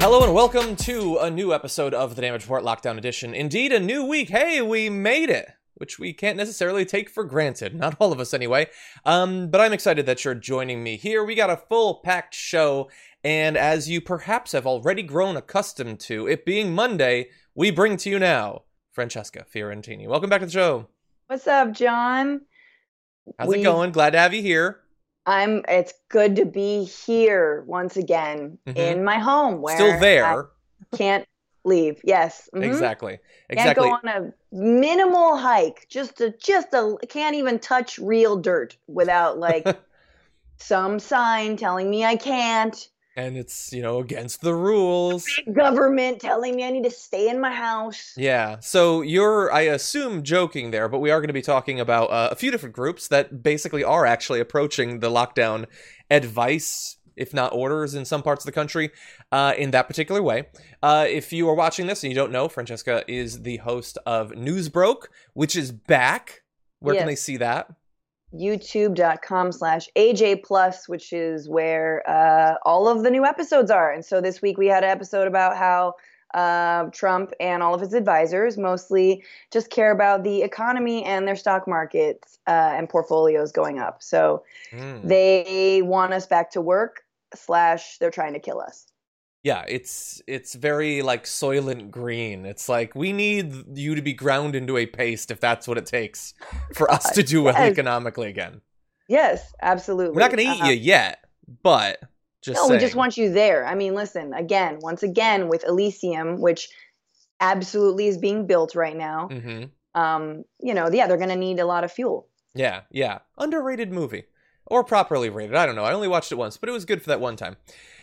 Hello and welcome to a new episode of the Damage Report Lockdown Edition. Indeed, a new week. Hey, we made it, which we can't necessarily take for granted. Not all of us anyway. But I'm excited that you're joining me here. We got a full packed show, and as you perhaps have already grown accustomed to, it being Monday, we bring to you now Francesca Fiorentini. Welcome back to the show. What's up, John? How's it going? Glad to have you here. It's good to be here once again in my home where Still there. I can't leave. Yes. Mm-hmm. Exactly. Can't go on a minimal hike. Can't even touch real dirt without like some sign telling me I can't. And it's, against the rules. Big government telling me I need to stay in my house. Yeah. So you're, I assume, joking there, but we are going to be talking about a few different groups that basically are actually approaching the lockdown advice, if not orders, in some parts of the country in that particular way. If you are watching this and you don't know, Francesca is the host of Newsbroke, which is back. Where can they see that? youtube.com/AJ+, which is where all of the new episodes are. And so this week we had an episode about how Trump and all of his advisors mostly just care about the economy and their stock markets and portfolios going up. So they want us back to work / they're trying to kill us. Yeah, it's very like Soylent Green. It's like, we need you to be ground into a paste if that's what it takes for us to do well economically again. Yes, absolutely. We're not going to eat you yet, but just saying. We just want you there. I mean, listen, once again, with Elysium, which absolutely is being built right now, they're going to need a lot of fuel. Yeah. Underrated movie. Or properly rated. I don't know. I only watched it once, but it was good for that one time.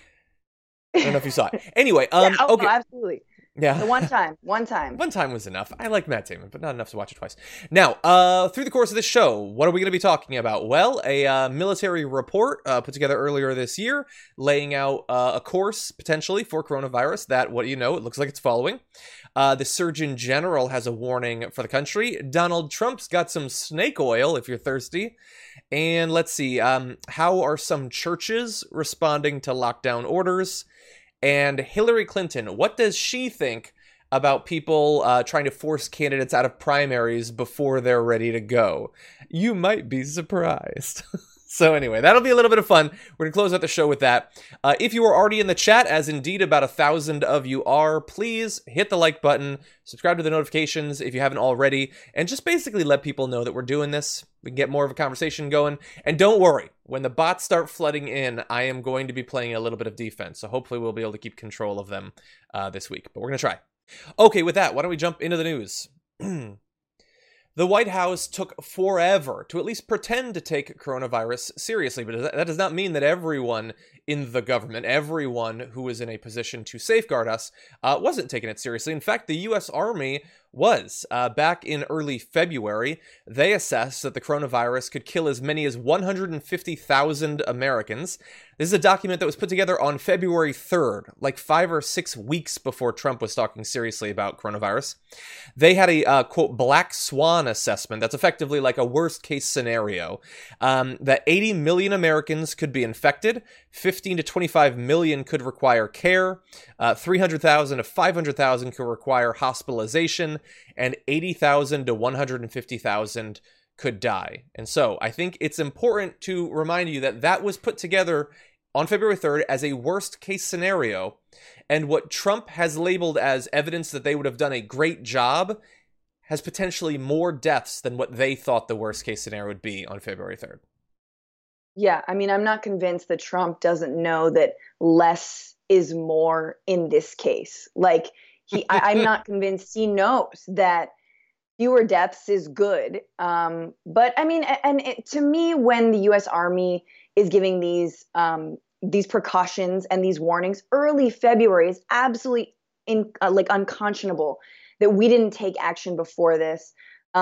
I don't know if you saw it. Anyway, okay. No, absolutely. Yeah. The one time. One time was enough. I like Matt Damon, but not enough to watch it twice. Now, through the course of this show, what are we going to be talking about? Well, a military report put together earlier this year, laying out a course, potentially, for coronavirus that, it looks like it's following. The Surgeon General has a warning for the country. Donald Trump's got some snake oil, if you're thirsty. And let's see, how are some churches responding to lockdown orders? And Hillary Clinton, what does she think about people trying to force candidates out of primaries before they're ready to go? You might be surprised. So anyway, that'll be a little bit of fun. We're going to close out the show with that. If you are already in the chat, as indeed about 1,000 of you are, please hit the like button, subscribe to the notifications if you haven't already, and just basically let people know that we're doing this. We can get more of a conversation going. And don't worry, when the bots start flooding in, I am going to be playing a little bit of defense. So hopefully we'll be able to keep control of them this week. But we're going to try. Okay, with that, why don't we jump into the news? The White House took forever to at least pretend to take coronavirus seriously, but that does not mean that everyone in the government, everyone who is in a position to safeguard us, wasn't taking it seriously. In fact, the U.S. Army was. Back in early February, they assessed that the coronavirus could kill as many as 150,000 Americans. This is a document that was put together on February 3rd, like 5 or 6 weeks before Trump was talking seriously about coronavirus. They had a, quote, black swan assessment that's effectively like a worst-case scenario, that 80 million Americans could be infected, 15 to 25 million could require care, 300,000 to 500,000 could require hospitalization, and 80,000 to 150,000 could die. And so I think it's important to remind you that that was put together on February 3rd as a worst case scenario. And what Trump has labeled as evidence that they would have done a great job has potentially more deaths than what they thought the worst case scenario would be on February 3rd. Yeah, I mean, I'm not convinced that Trump doesn't know that less is more in this case. Like, I'm not convinced he knows that fewer deaths is good. But I mean, to me, when the U.S. Army is giving these precautions and these warnings early February, is absolutely unconscionable that we didn't take action before this.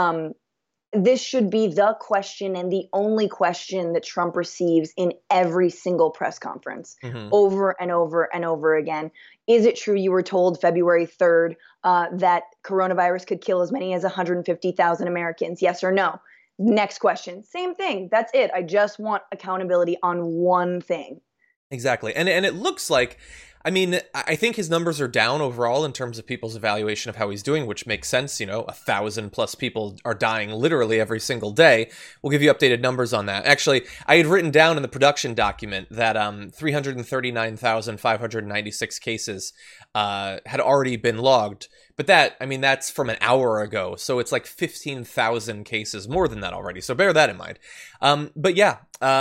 This should be the question and the only question that Trump receives in every single press conference, over and over and over again. Is it true you were told February 3rd that coronavirus could kill as many as 150,000 Americans? Yes or no? Next question. Same thing. That's it. I just want accountability on one thing. Exactly. And it looks like I mean, I think his numbers are down overall in terms of people's evaluation of how he's doing, which makes sense. 1,000+ people are dying literally every single day. We'll give you updated numbers on that. Actually, I had written down in the production document that 339,596 cases had already been logged. But that's from an hour ago. So it's like 15,000 cases, more than that already. So bear that in mind. But yeah,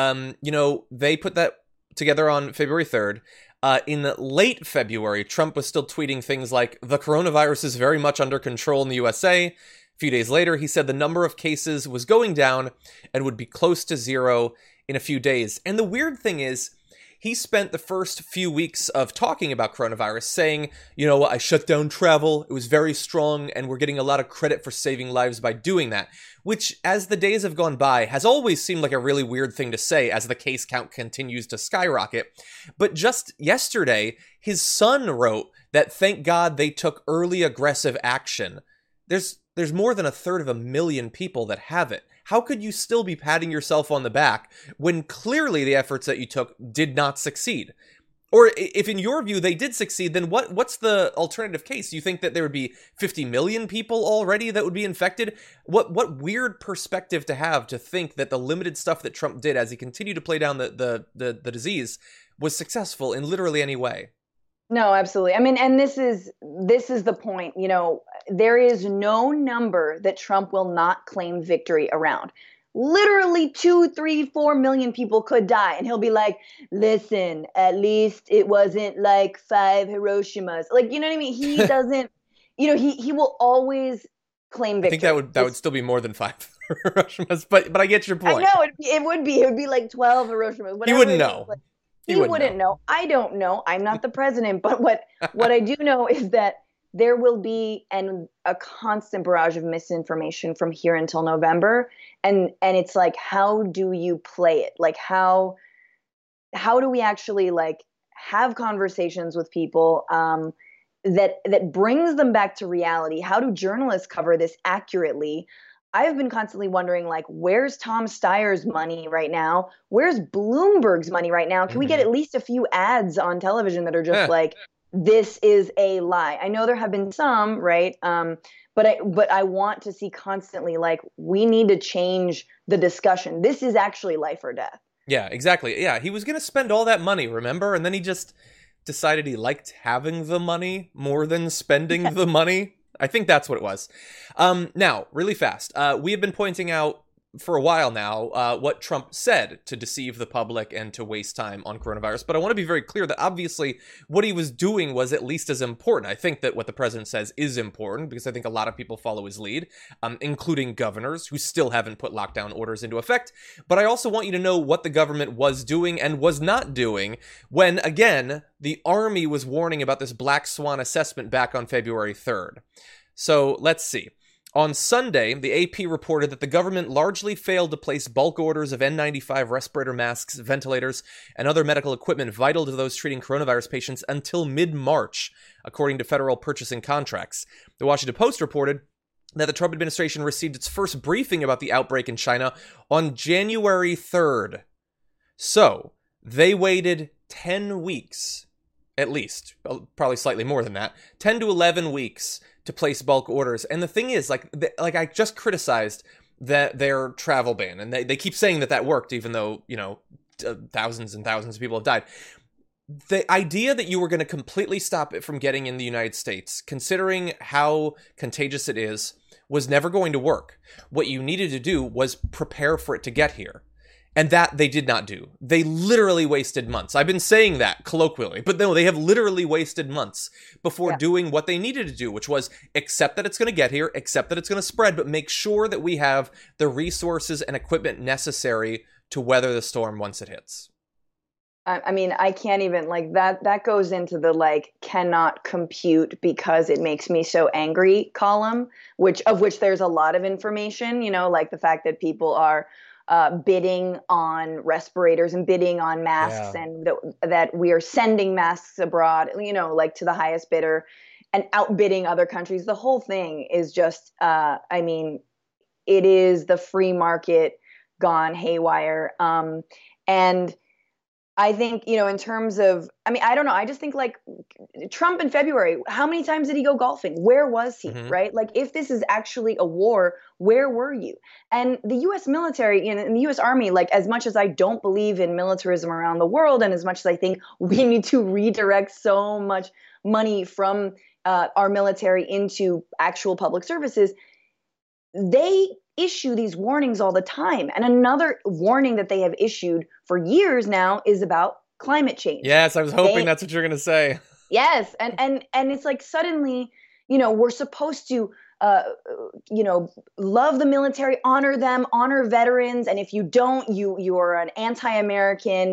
they put that together on February 3rd. In late February, Trump was still tweeting things like, the coronavirus is very much under control in the USA. A few days later, he said the number of cases was going down and would be close to zero in a few days. And the weird thing is, he spent the first few weeks of talking about coronavirus saying, I shut down travel, it was very strong, and we're getting a lot of credit for saving lives by doing that. Which, as the days have gone by, has always seemed like a really weird thing to say as the case count continues to skyrocket. But just yesterday, his son wrote that thank God they took early aggressive action. There's more than 1/3 people that have it. How could you still be patting yourself on the back when clearly the efforts that you took did not succeed? Or if in your view they did succeed, then what's the alternative case? You think that there would be 50 million people already that would be infected? What weird perspective to have to think that the limited stuff that Trump did as he continued to play down the disease was successful in literally any way. No, absolutely. I mean, and this is the point. There is no number that Trump will not claim victory around. Literally 2, 3, 4 million people could die, and he'll be like, "Listen, at least it wasn't like 5 Hiroshimas." Like, you know what I mean? He doesn't. He will always claim victory. I think that would still be more than 5 Hiroshimas, but I get your point. I know it would be like 12 Hiroshimas. He wouldn't know. He wouldn't know. I don't know. I'm not the president. But what I do know is that there will be a constant barrage of misinformation from here until November. And it's like, how do you play it? Like, how do we actually like have conversations with people that brings them back to reality? How do journalists cover this accurately? I've been constantly wondering, like, where's Tom Steyer's money right now? Where's Bloomberg's money right now? Can we get at least a few ads on television that are just like, this is a lie? I know there have been some, right? But I want to see constantly, like, we need to change the discussion. This is actually life or death. Yeah, exactly. Yeah, he was going to spend all that money, remember? And then he just decided he liked having the money more than spending the money. I think that's what it was. Now, really fast, we have been pointing out for a while now what Trump said to deceive the public and to waste time on coronavirus. But I want to be very clear that obviously what he was doing was at least as important. I think that what the president says is important because I think a lot of people follow his lead, including governors who still haven't put lockdown orders into effect. But I also want you to know what the government was doing and was not doing when, again, the army was warning about this black swan assessment back on February 3rd. So let's see. On Sunday, the AP reported that the government largely failed to place bulk orders of N95 respirator masks, ventilators, and other medical equipment vital to those treating coronavirus patients until mid-March, according to federal purchasing contracts. The Washington Post reported that the Trump administration received its first briefing about the outbreak in China on January 3rd. So, they waited 10 weeks, at least, probably slightly more than that, 10 to 11 weeks to place bulk orders. And the thing is, like I just criticized their travel ban, and they keep saying that worked, even though, thousands and thousands of people have died. The idea that you were going to completely stop it from getting in the United States, considering how contagious it is, was never going to work. What you needed to do was prepare for it to get here. And that they did not do. They literally wasted months. I've been saying that colloquially, but no, they have literally wasted months before doing what they needed to do, which was accept that it's going to get here, accept that it's going to spread, but make sure that we have the resources and equipment necessary to weather the storm once it hits. I mean, I can't even, like, that goes into the, like, cannot compute because it makes me so angry column, of which there's a lot of information, like the fact that people are bidding on respirators and bidding on masks, and that we are sending masks abroad, like to the highest bidder and outbidding other countries. The whole thing is just, I mean, it is the free market gone haywire. And I think, in terms of, I mean, I don't know. I just think like Trump in February, how many times did he go golfing? Where was he? Hmm. Right? Like, if this is actually a war, where were you? And the US military, and the US Army, like, as much as I don't believe in militarism around the world, and as much as I think we need to redirect so much money from our military into actual public services, they issue these warnings all the time. And another warning that they have issued for years now is about climate change. Yes, I was hoping that's what you're going to say. Yes, and it's like suddenly, we're supposed to love the military, honor them, honor veterans, and if you don't, you are an anti-American,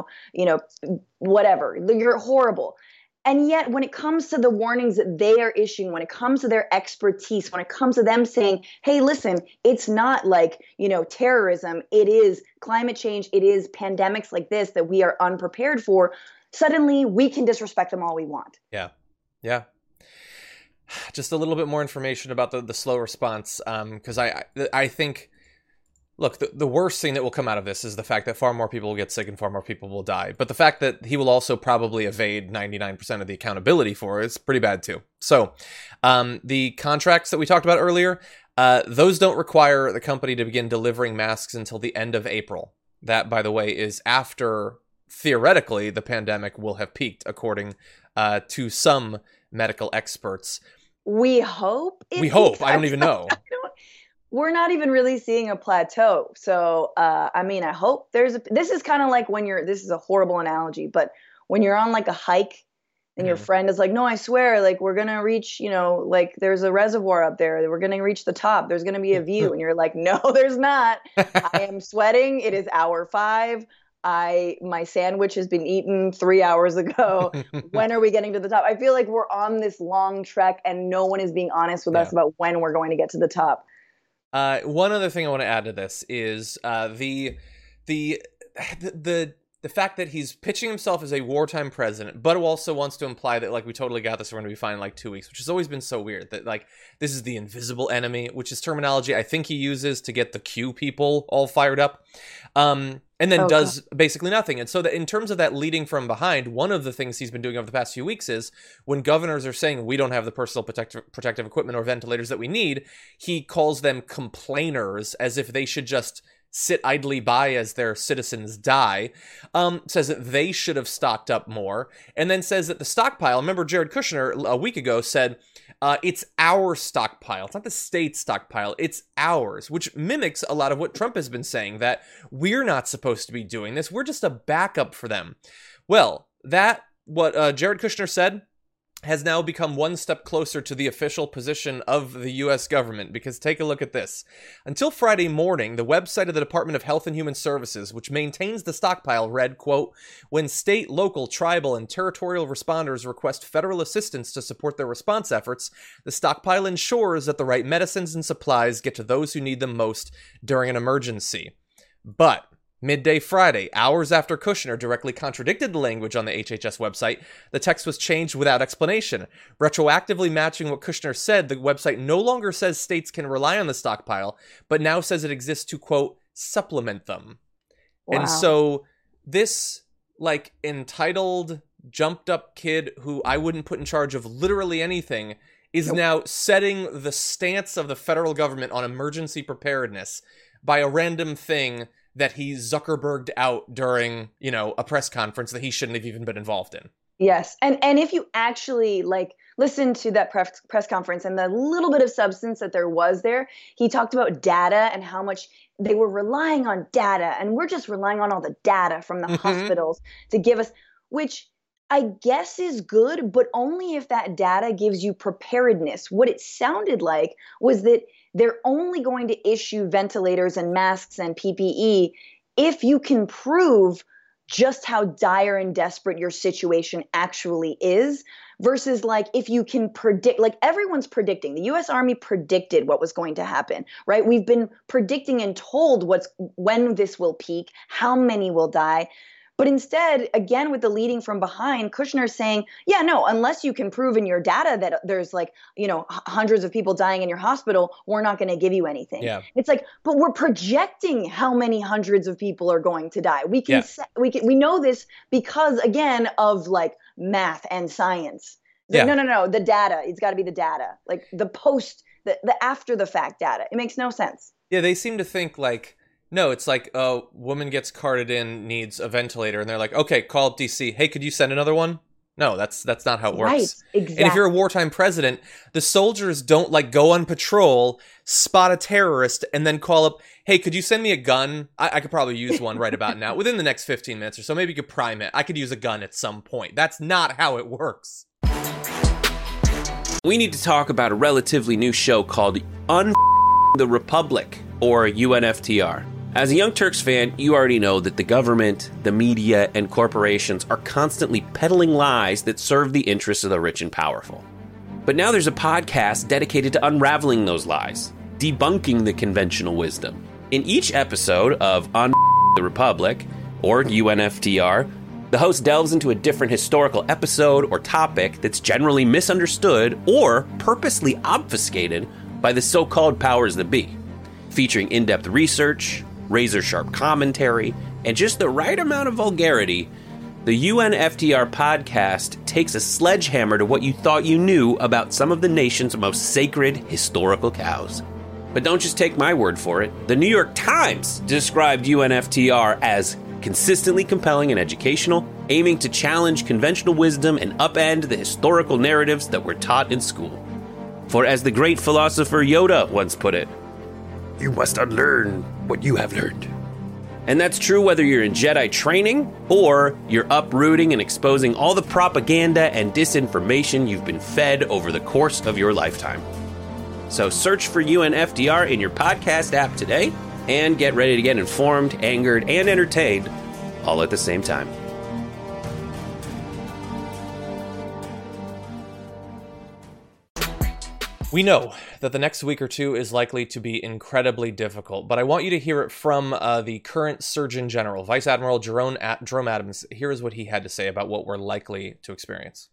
whatever. You're horrible. And yet, when it comes to the warnings that they are issuing, when it comes to their expertise, when it comes to them saying, hey, listen, it's not like, terrorism, it is climate change, it is pandemics like this that we are unprepared for, suddenly we can disrespect them all we want. Yeah. Yeah. Just a little bit more information about the slow response, because I think, look, the worst thing that will come out of this is the fact that far more people will get sick and far more people will die. But the fact that he will also probably evade 99% of the accountability for it is pretty bad too. So the contracts that we talked about earlier, those don't require the company to begin delivering masks until the end of April. That, by the way, is after, theoretically, the pandemic will have peaked, according to some medical experts. We hope. We hope. I don't even know. We're not even really seeing a plateau. So, I mean, I hope this is kind of like when this is a horrible analogy, but when you're on like a hike and your friend is like, no, I swear, like we're going to reach, like there's a reservoir up there. We're going to reach the top. There's going to be a view. And you're like, no, there's not. I am sweating. It is hour 5. My sandwich has been eaten 3 hours ago. When are we getting to the top? I feel like we're on this long trek and no one is being honest with us about when we're going to get to the top. One other thing I want to add to this is the fact that he's pitching himself as a wartime president, but also wants to imply that, like, we totally got this, we're going to be fine in like 2 weeks, which has always been so weird. That, like, this is the invisible enemy, which is terminology I think he uses to get the Q people all fired up. And then does basically nothing. And so that in terms of that leading from behind, one of the things he's been doing over the past few weeks is when governors are saying we don't have the personal protective equipment or ventilators that we need, he calls them complainers, as if they should just sit idly by as their citizens die, says that they should have stocked up more, and then says that the stockpile, remember Jared Kushner a week ago said, it's our stockpile. It's not the state's stockpile. It's ours, which mimics a lot of what Trump has been saying, that we're not supposed to be doing this. We're just a backup for them. Well, what Jared Kushner said has now become one step closer to the official position of the U.S. government, because take a look at this. Until Friday morning, the website of the Department of Health and Human Services, which maintains the stockpile, read, quote, when state, local, tribal, and territorial responders request federal assistance to support their response efforts, the stockpile ensures that the right medicines and supplies get to those who need them most during an emergency. But midday Friday, hours after Kushner directly contradicted the language on the HHS website, the text was changed without explanation. Retroactively matching what Kushner said, the website no longer says states can rely on the stockpile, but now says it exists to, quote, supplement them. Wow. And so this, like, entitled, jumped up kid who I wouldn't put in charge of literally anything is now setting the stance of the federal government on emergency preparedness by a random thing that he Zuckerberged out during, a press conference that he shouldn't have even been involved in. Yes. And if you actually listen to that press conference and the little bit of substance that there was there, he talked about data and how much they were relying on data. And we're just relying on all the data from the hospitals to give us, which I guess is good, but only if that data gives you preparedness. What it sounded like was that they're only going to issue ventilators and masks and PPE if you can prove just how dire and desperate your situation actually is, versus if you can predict, everyone's predicting. The US Army predicted what was going to happen, right? We've been predicting and told when this will peak, how many will die. But instead, again, with the leading from behind, Kushner's saying, yeah, no, unless you can prove in your data that there's like, hundreds of people dying in your hospital, we're not going to give you anything. Yeah. It's like, but we're projecting how many hundreds of people are going to die. We know this because, again, of like math and science. Like, no, the data. It's got to be the data, like the after the fact data. It makes no sense. Yeah, they seem to think like, no, it's like a woman gets carted in, needs a ventilator, and they're like, okay, call up DC. Hey, could you send another one? No, that's not how it works. Right, exactly. And if you're a wartime president, the soldiers don't like go on patrol, spot a terrorist, and then call up, hey, could you send me a gun? I could probably use one right about now. Within the next 15 minutes or so, maybe you could prime it. I could use a gun at some point. That's not how it works. We need to talk about a relatively new show called the Republic, or UNFTR. As a Young Turks fan, you already know that the government, the media, and corporations are constantly peddling lies that serve the interests of the rich and powerful. But now there's a podcast dedicated to unraveling those lies, debunking the conventional wisdom. In each episode of the Republic, or UNFTR, the host delves into a different historical episode or topic that's generally misunderstood or purposely obfuscated by the so-called powers that be, featuring in-depth research, razor-sharp commentary, and just the right amount of vulgarity. The UNFTR podcast takes a sledgehammer to what you thought you knew about some of the nation's most sacred historical cows. But don't just take my word for it. The New York Times described UNFTR as consistently compelling and educational, aiming to challenge conventional wisdom and upend the historical narratives that were taught in school. For as the great philosopher Yoda once put it, you must unlearn what you have learned. And that's true whether you're in Jedi training or you're uprooting and exposing all the propaganda and disinformation you've been fed over the course of your lifetime. So search for UNFTR in your podcast app today and get ready to get informed, angered, and entertained all at the same time. We know that the next week or two is likely to be incredibly difficult, but I want you to hear it from the current Surgeon General, Vice Admiral Jerome Adams. Here is what he had to say about what we're likely to experience.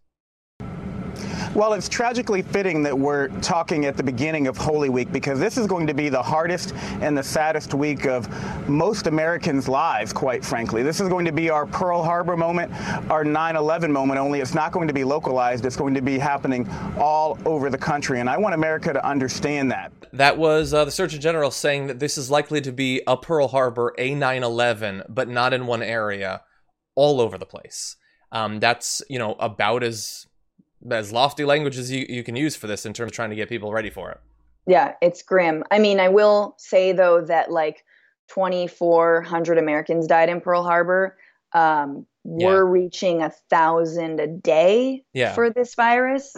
Well, it's tragically fitting that we're talking at the beginning of Holy Week, because this is going to be the hardest and the saddest week of most Americans' lives, quite frankly. This is going to be our Pearl Harbor moment, our 9/11 moment, only it's not going to be localized. It's going to be happening all over the country, and I want America to understand that. That was the Surgeon General saying that this is likely to be a Pearl Harbor, a 9/11, but not in one area, all over the place. That's, about as lofty language as you can use for this in terms of trying to get people ready for it. Yeah, it's grim. I mean, I will say, though, that like 2,400 Americans died in Pearl Harbor. We're reaching 1,000 a day for this virus.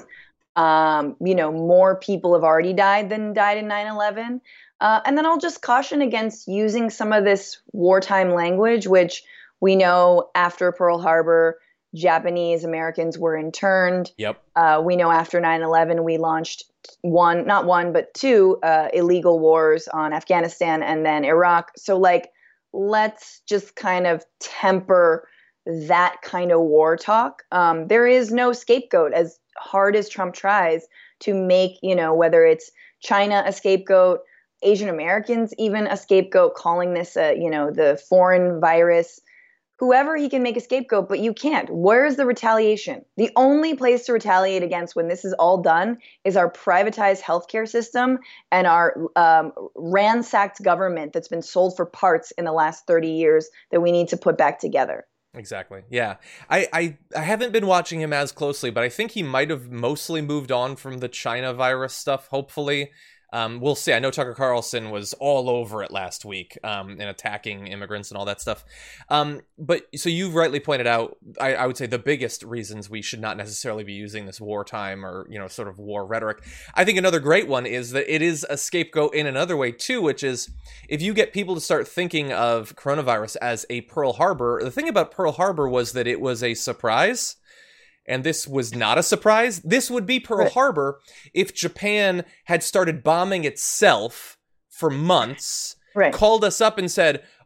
More people have already died than died in 9/11. And then I'll just caution against using some of this wartime language, which we know after Pearl Harbor, Japanese Americans were interned. Yep. We know after 9/11, we launched not one, but two illegal wars on Afghanistan and then Iraq. So let's just kind of temper that kind of war talk. There is no scapegoat, as hard as Trump tries to make, whether it's China a scapegoat, Asian Americans even a scapegoat, calling this the foreign virus. Whoever he can make a scapegoat, but you can't. Where's the retaliation? The only place to retaliate against when this is all done is our privatized healthcare system and our ransacked government that's been sold for parts in the last 30 years that we need to put back together. Exactly. Yeah. I haven't been watching him as closely, but I think he might have mostly moved on from the China virus stuff, hopefully. We'll see. I know Tucker Carlson was all over it last week, and attacking immigrants and all that stuff. But so you've rightly pointed out, I would say the biggest reasons we should not necessarily be using this wartime or, sort of war rhetoric. I think another great one is that it is a scapegoat in another way too, which is if you get people to start thinking of coronavirus as a Pearl Harbor, the thing about Pearl Harbor was that it was a surprise. And this was not a surprise. This would be Pearl Harbor if Japan had started bombing itself for months, called us up and said,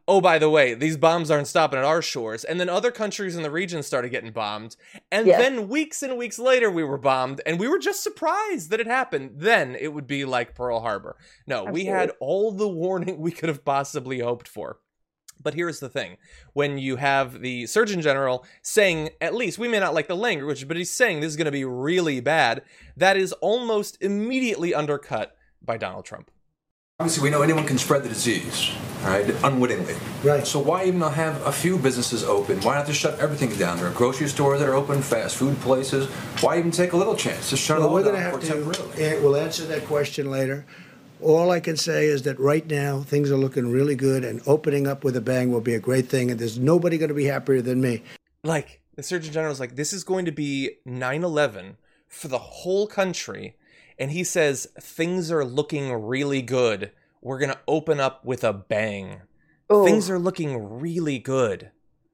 oh, by the way, these bombs aren't stopping at our shores. And then other countries in the region started getting bombed. And then weeks and weeks later, we were bombed. And we were just surprised that it happened. Then it would be like Pearl Harbor. No, Absolutely. We had all the warning we could have possibly hoped for. But here's the thing. When you have the Surgeon General saying, at least, we may not like the language, but he's saying this is going to be really bad, that is almost immediately undercut by Donald Trump. Obviously, we know anyone can spread the disease, right, unwittingly. Right. So why even not have a few businesses open? Why not just shut everything down? There are grocery stores that are open, fast food places. Why even take a little chance? Just shut it all down temporarily. We'll answer that question later. All I can say is that right now, things are looking really good, and opening up with a bang will be a great thing, and there's nobody going to be happier than me. Like, the Surgeon General's like, this is going to be 9/11 for the whole country, and he says, things are looking really good. We're going to open up with a bang. Ooh. Things are looking really good.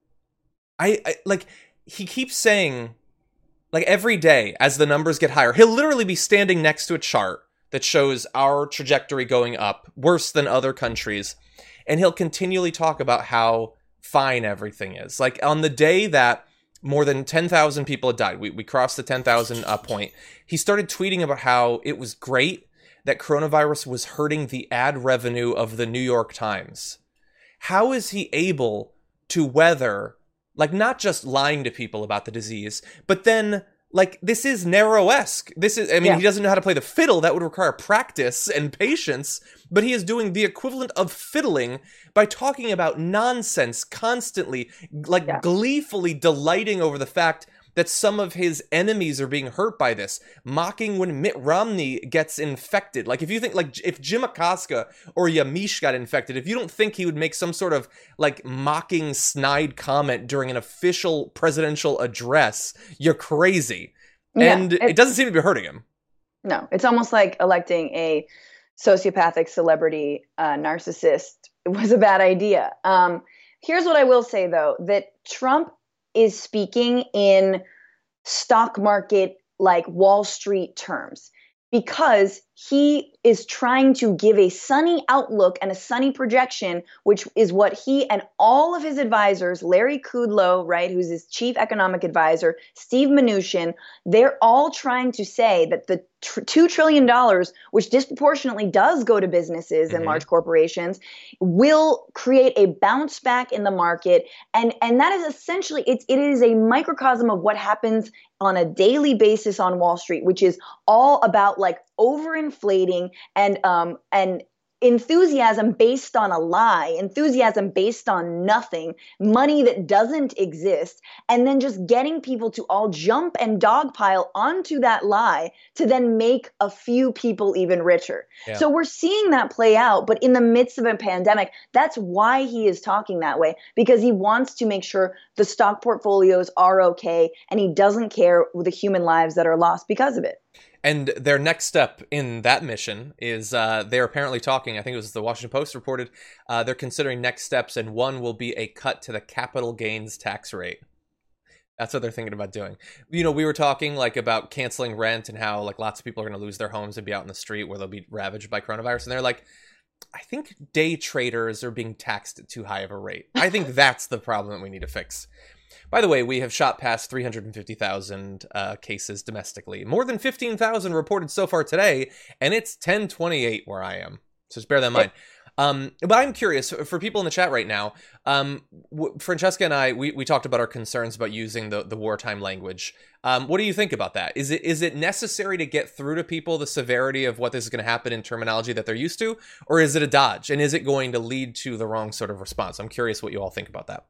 I like, he keeps saying, like, every day, as the numbers get higher, he'll literally be standing next to a chart that shows our trajectory going up, worse than other countries. And he'll continually talk about how fine everything is. Like, on the day that more than 10,000 people had died, we crossed the 10,000 point, he started tweeting about how it was great that coronavirus was hurting the ad revenue of the New York Times. How is he able to weather, like, not just lying to people about the disease, but then... like, this is Nero-esque. This is, I mean, He doesn't know how to play the fiddle. That would require practice and patience. But he is doing the equivalent of fiddling by talking about nonsense constantly, like gleefully delighting over the fact that some of his enemies are being hurt by this, mocking when Mitt Romney gets infected. Like, if you think, like, if Jim Acosta or Yamiche got infected, if you don't think he would make some sort of, like, mocking, snide comment during an official presidential address, you're crazy. Yeah, and it doesn't seem to be hurting him. No, it's almost like electing a sociopathic celebrity narcissist was a bad idea. Here's what I will say, though, that Trump is speaking in stock market, like Wall Street terms, because he is trying to give a sunny outlook and a sunny projection, which is what he and all of his advisors, Larry Kudlow, right, who's his chief economic advisor, Steve Mnuchin, they're all trying to say that the $2 trillion, which disproportionately does go to businesses and large corporations, will create a bounce back in the market. And that is essentially, it is a microcosm of what happens on a daily basis on Wall Street, which is all about, like, overinflating and enthusiasm based on a lie, enthusiasm based on nothing, money that doesn't exist, and then just getting people to all jump and dogpile onto that lie to then make a few people even richer. Yeah. So we're seeing that play out, but in the midst of a pandemic, that's why he is talking that way, because he wants to make sure the stock portfolios are okay, and he doesn't care with the human lives that are lost because of it. And their next step in that mission is they're apparently talking, I think it was the Washington Post reported, they're considering next steps, and one will be a cut to the capital gains tax rate. That's what they're thinking about doing. You know, we were talking, like, about canceling rent and how, like, lots of people are going to lose their homes and be out in the street where they'll be ravaged by coronavirus. And they're like, I think day traders are being taxed at too high of a rate. I think that's the problem that we need to fix. By the way, we have shot past 350,000 cases domestically. More than 15,000 reported so far today, and it's 10:28 where I am. So just bear that in mind. But I'm curious, for people in the chat right now, Francesca and I, we talked about our concerns about using the wartime language. What do you think about that? Is it necessary to get through to people the severity of what this is going to happen in terminology that they're used to? Or is it a dodge? And is it going to lead to the wrong sort of response? I'm curious what you all think about that.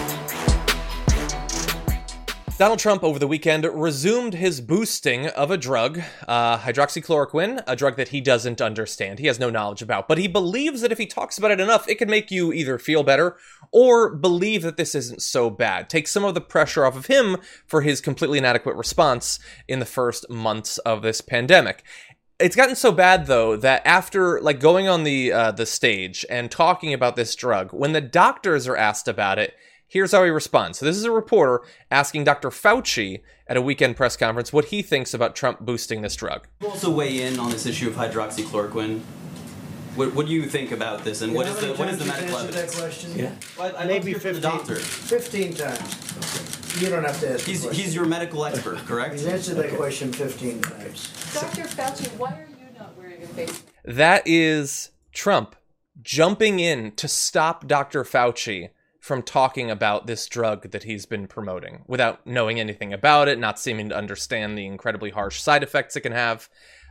Donald Trump over the weekend resumed his boosting of a drug, hydroxychloroquine, a drug that he doesn't understand. He has no knowledge about, but he believes that if he talks about it enough, it can make you either feel better or believe that this isn't so bad. Take some of the pressure off of him for his completely inadequate response in the first months of this pandemic. It's gotten so bad, though, that after, like, going on the stage and talking about this drug, when the doctors are asked about it, here's how he responds. So this is a reporter asking Dr. Fauci at a weekend press conference what he thinks about Trump boosting this drug. Also weigh in on this issue of hydroxychloroquine. What do you think about this, and what is the medical evidence? That question? Yeah. Well, Maybe 15. 15 times. You don't have to ask. He's your medical expert, correct? He's answered that question 15 times. Dr. Fauci, why are you not wearing a face? That is Trump jumping in to stop Dr. Fauci from talking about this drug that he's been promoting without knowing anything about it, not seeming to understand the incredibly harsh side effects it can have.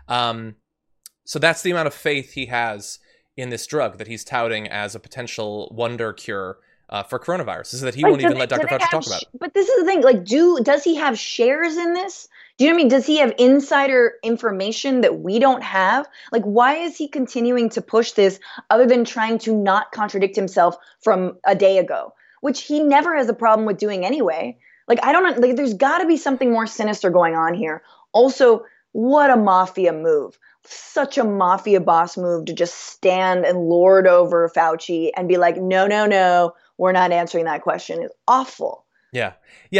So that's the amount of faith he has in this drug that he's touting as a potential wonder cure for coronavirus, is that he won't even let Dr. Fauci talk about it. But this is the thing, like, does he have shares in this? Do you know what I mean? Does he have insider information that we don't have? Like, why is he continuing to push this other than trying to not contradict himself from a day ago, which he never has a problem with doing anyway? Like, I don't know, like, there's got to be something more sinister going on here. Also, what a mafia move. Such a mafia boss move to just stand and lord over Fauci and be like, no, we're not answering that question. It's awful. Yeah.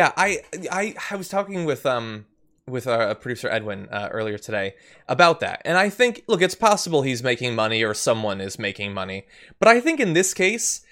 I was talking with producer Edwin earlier today about that, and I think, look, it's possible he's making money or someone is making money, but I think in this case,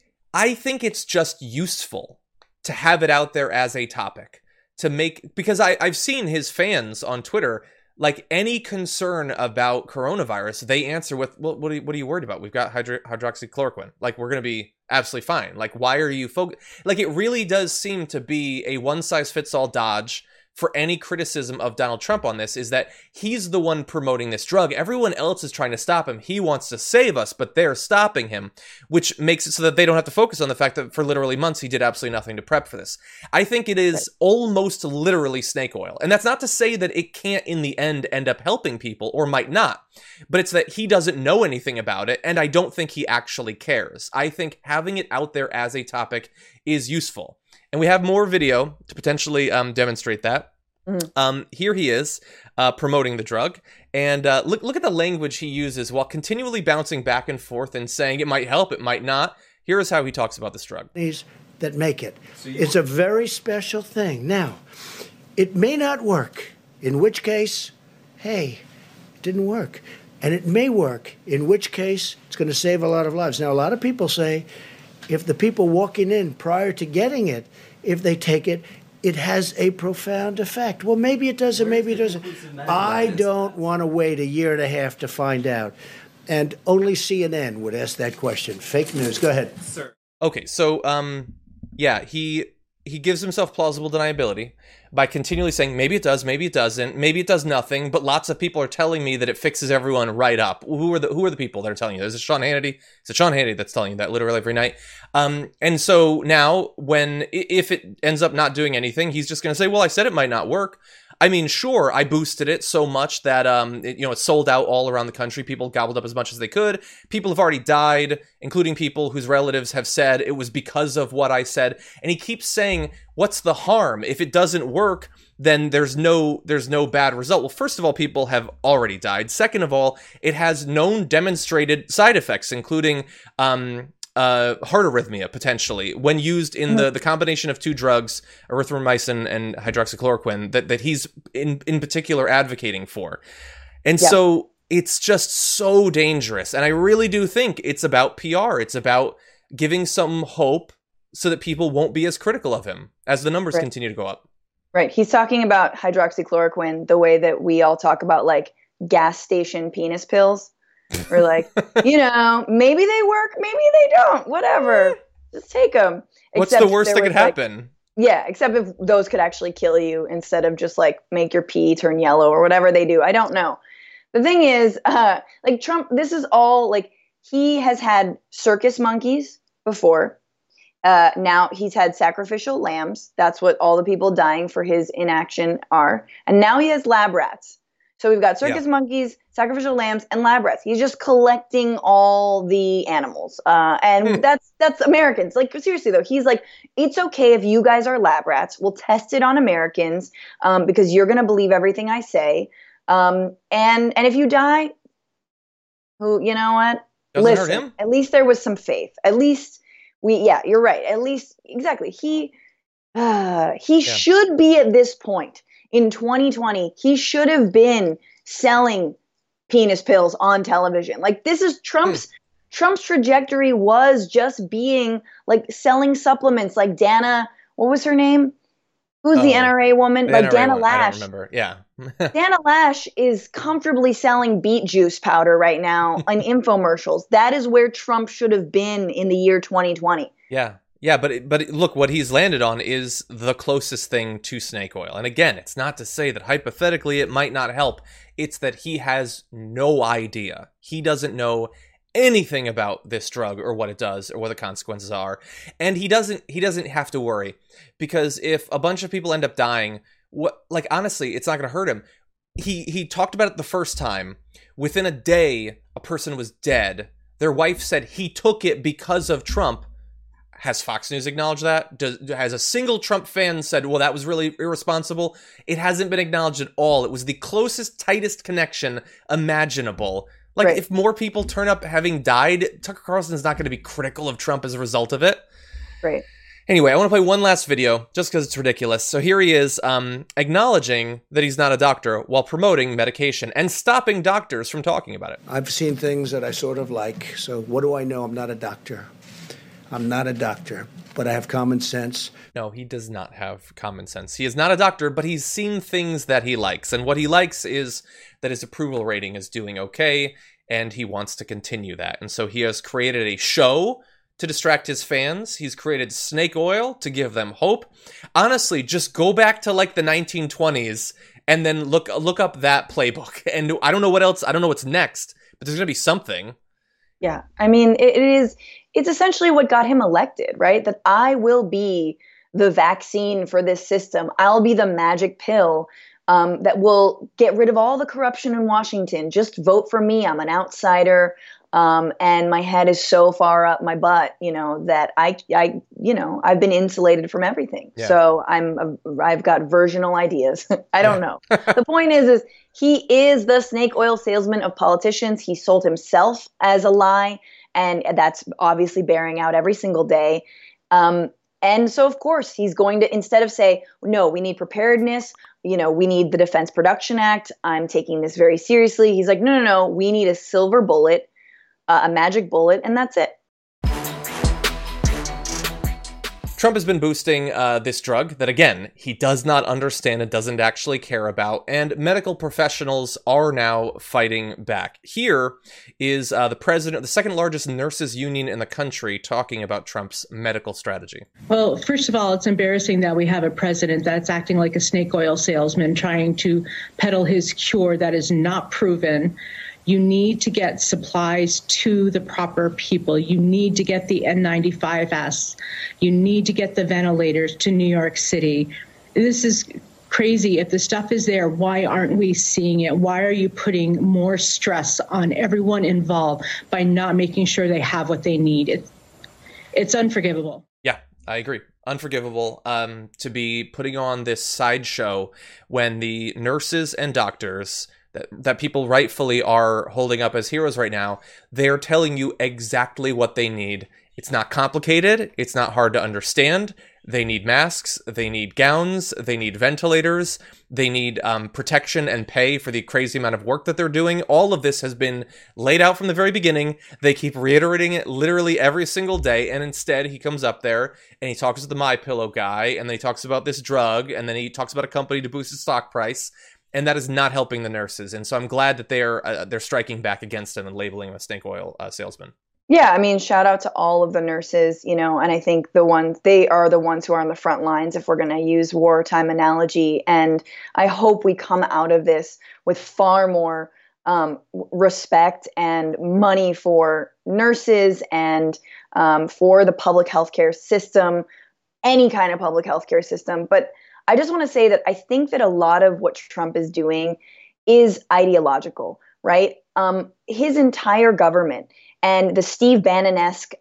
I think it's just useful to have it out there as a topic to make, because I've seen his fans on Twitter. Like, any concern about coronavirus, they answer with, well, what are you worried about? We've got hydroxychloroquine. Like, we're going to be absolutely fine. Like, why are you like, it really does seem to be a one-size-fits-all dodge for any criticism of Donald Trump on this, is that he's the one promoting this drug. Everyone else is trying to stop him. He wants to save us, but they're stopping him, which makes it so that they don't have to focus on the fact that for literally months he did absolutely nothing to prep for this. I think it is almost literally snake oil. And that's not to say that it can't in the end up helping people, or might not, but it's that he doesn't know anything about it, and I don't think he actually cares. I think having it out there as a topic is useful. And we have more video to potentially demonstrate that. Here he is promoting the drug. And look at the language he uses while continually bouncing back and forth and saying it might help, it might not. Here is how he talks about this drug. That make it. It's a very special thing. Now, it may not work, in which case, hey, it didn't work. And it may work, in which case it's going to save a lot of lives. Now, a lot of people say, if the people walking in prior to getting it, if they take it, it has a profound effect. Well, maybe it does, and maybe it doesn't. I don't want to wait a year and a half to find out. And only CNN would ask that question. Fake news. Go ahead. Sir. Okay, so, yeah, he gives himself plausible deniability by continually saying, maybe it does, maybe it doesn't, maybe it does nothing, but lots of people are telling me that it fixes everyone right up. Who are the people that are telling you? There's Sean Hannity. It's Sean Hannity that's telling you that literally every night. And so now, if it ends up not doing anything, he's just going to say, well, I said it might not work. I mean, sure, I boosted it so much that it sold out all around the country. People gobbled up as much as they could. People have already died, including people whose relatives have said it was because of what I said. And he keeps saying, what's the harm? If it doesn't work, then there's no bad result. Well, first of all, people have already died. Second of all, it has known demonstrated side effects, including heart arrhythmia, potentially, when used in the combination of two drugs, erythromycin and hydroxychloroquine, that he's in particular advocating for. And so it's just so dangerous. And I really do think it's about PR. It's about giving some hope so that people won't be as critical of him as the numbers continue to go up. Right. He's talking about hydroxychloroquine the way that we all talk about, like, gas station penis pills. Or like, maybe they work, maybe they don't, whatever. Just take them. What's the worst that could happen? Yeah, except if those could actually kill you instead of just like make your pee turn yellow or whatever they do. I don't know. The thing is, like Trump, this is all like, he has had circus monkeys before. Now he's had sacrificial lambs. That's what all the people dying for his inaction are. And now he has lab rats. So we've got circus monkeys, sacrificial lambs, and lab rats. He's just collecting all the animals. And that's Americans. Like, seriously, though, he's like, it's okay if you guys are lab rats. We'll test it on Americans because you're going to believe everything I say. And if you die, you know what? Doesn't hurt him. At least there was some faith. At least you're right. At least, exactly. He should be at this point. In 2020, he should have been selling penis pills on television. Like, this is Trump's trajectory was just being like selling supplements, like Dana, what was her name? Who's the NRA woman? The like NRA Dana one. Lash. I don't remember. Yeah. Dana Lash is comfortably selling beet juice powder right now in infomercials. That is where Trump should have been in the year 2020. Yeah. Yeah, but look, what he's landed on is the closest thing to snake oil. And again, it's not to say that hypothetically it might not help. It's that he has no idea. He doesn't know anything about this drug or what it does or what the consequences are. And he doesn't have to worry, because if a bunch of people end up dying, honestly, it's not going to hurt him. He talked about it the first time. Within a day, a person was dead. Their wife said he took it because of Trump. Has Fox News acknowledged that? Has a single Trump fan said, well, that was really irresponsible? It hasn't been acknowledged at all. It was the closest, tightest connection imaginable. Like, right. If more people turn up having died, Tucker Carlson's not going to be critical of Trump as a result of it. Right. Anyway, I want to play one last video, just because it's ridiculous. So here he is, acknowledging that he's not a doctor while promoting medication and stopping doctors from talking about it. I've seen things that I sort of like, so what do I know? I'm not a doctor. I'm not a doctor, but I have common sense. No, he does not have common sense. He is not a doctor, but he's seen things that he likes. And what he likes is that his approval rating is doing okay, and he wants to continue that. And so he has created a show to distract his fans. He's created snake oil to give them hope. Honestly, just go back to like the 1920s and then look up that playbook. And I don't know what else. I don't know what's next, but there's going to be something. Yeah. I mean, it's essentially what got him elected, right? That I will be the vaccine for this system. I'll be the magic pill that will get rid of all the corruption in Washington. Just vote for me. I'm an outsider. And my head is so far up my butt, that I've been insulated from everything. Yeah. So I've got versional ideas. I don't know. The point is he is the snake oil salesman of politicians. He sold himself as a lie, and that's obviously bearing out every single day. And so, of course, he's going to, instead of say, no, we need preparedness, we need the Defense Production Act, I'm taking this very seriously. He's like, no, we need a silver bullet, a magic bullet, and that's it. Trump has been boosting this drug that, again, he does not understand and doesn't actually care about, and medical professionals are now fighting back. Here is the president, the second largest nurses union in the country, talking about Trump's medical strategy. Well, first of all, it's embarrassing that we have a president that's acting like a snake oil salesman, trying to peddle his cure that is not proven. You need to get supplies to the proper people. You need to get the N95 masks. You need to get the ventilators to New York City. This is crazy. If the stuff is there, why aren't we seeing it? Why are you putting more stress on everyone involved by not making sure they have what they need? It's unforgivable. Yeah, I agree. Unforgivable to be putting on this sideshow when the nurses and doctors that people rightfully are holding up as heroes right now, they're telling you exactly what they need. It's not complicated. It's not hard to understand. They need masks. They need gowns. They need ventilators. They need protection and pay for the crazy amount of work that they're doing. All of this has been laid out from the very beginning. They keep reiterating it literally every single day. And instead, he comes up there and he talks to the MyPillow guy, and then he talks about this drug, and then he talks about a company to boost its stock price. And that is not helping the nurses. And so I'm glad that they're striking back against him and labeling him a snake oil salesman. Yeah, I mean, shout out to all of the nurses, and I think they are the ones who are on the front lines, if we're going to use wartime analogy. And I hope we come out of this with far more respect and money for nurses and for the public healthcare system, any kind of public healthcare system. But I just want to say that I think that a lot of what Trump is doing is ideological, right? His entire government and the Steve Bannon-esque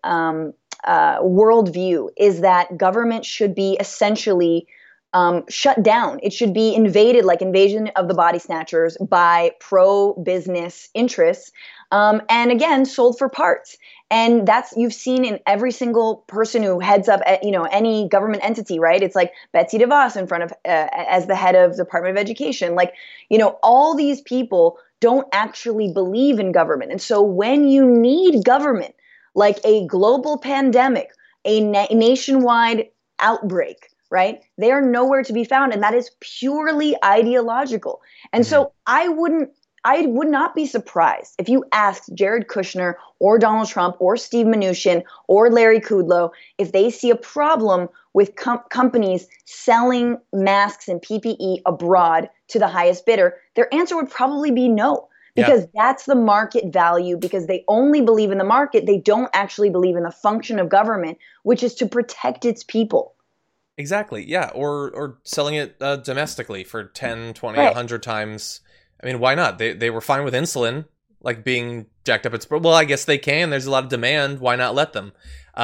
worldview is that government should be essentially shut down. It should be invaded, like Invasion of the Body Snatchers, by pro-business interests, and again, sold for parts. And that's, you've seen in every single person who heads up, any government entity, right? It's like Betsy DeVos in front of, as the head of the Department of Education. Like, all these people don't actually believe in government. And so when you need government, like a global pandemic, a nationwide outbreak, right? They are nowhere to be found. And that is purely ideological. And so I would not be surprised if you asked Jared Kushner or Donald Trump or Steve Mnuchin or Larry Kudlow if they see a problem with companies selling masks and PPE abroad to the highest bidder. Their answer would probably be no, because that's the market value, because they only believe in the market. They don't actually believe in the function of government, which is to protect its people. Exactly. Yeah. Or selling it domestically for 10, 20, 100 times. I mean, why not? They were fine with insulin, like being jacked up. Well, I guess they can. There's a lot of demand. Why not let them?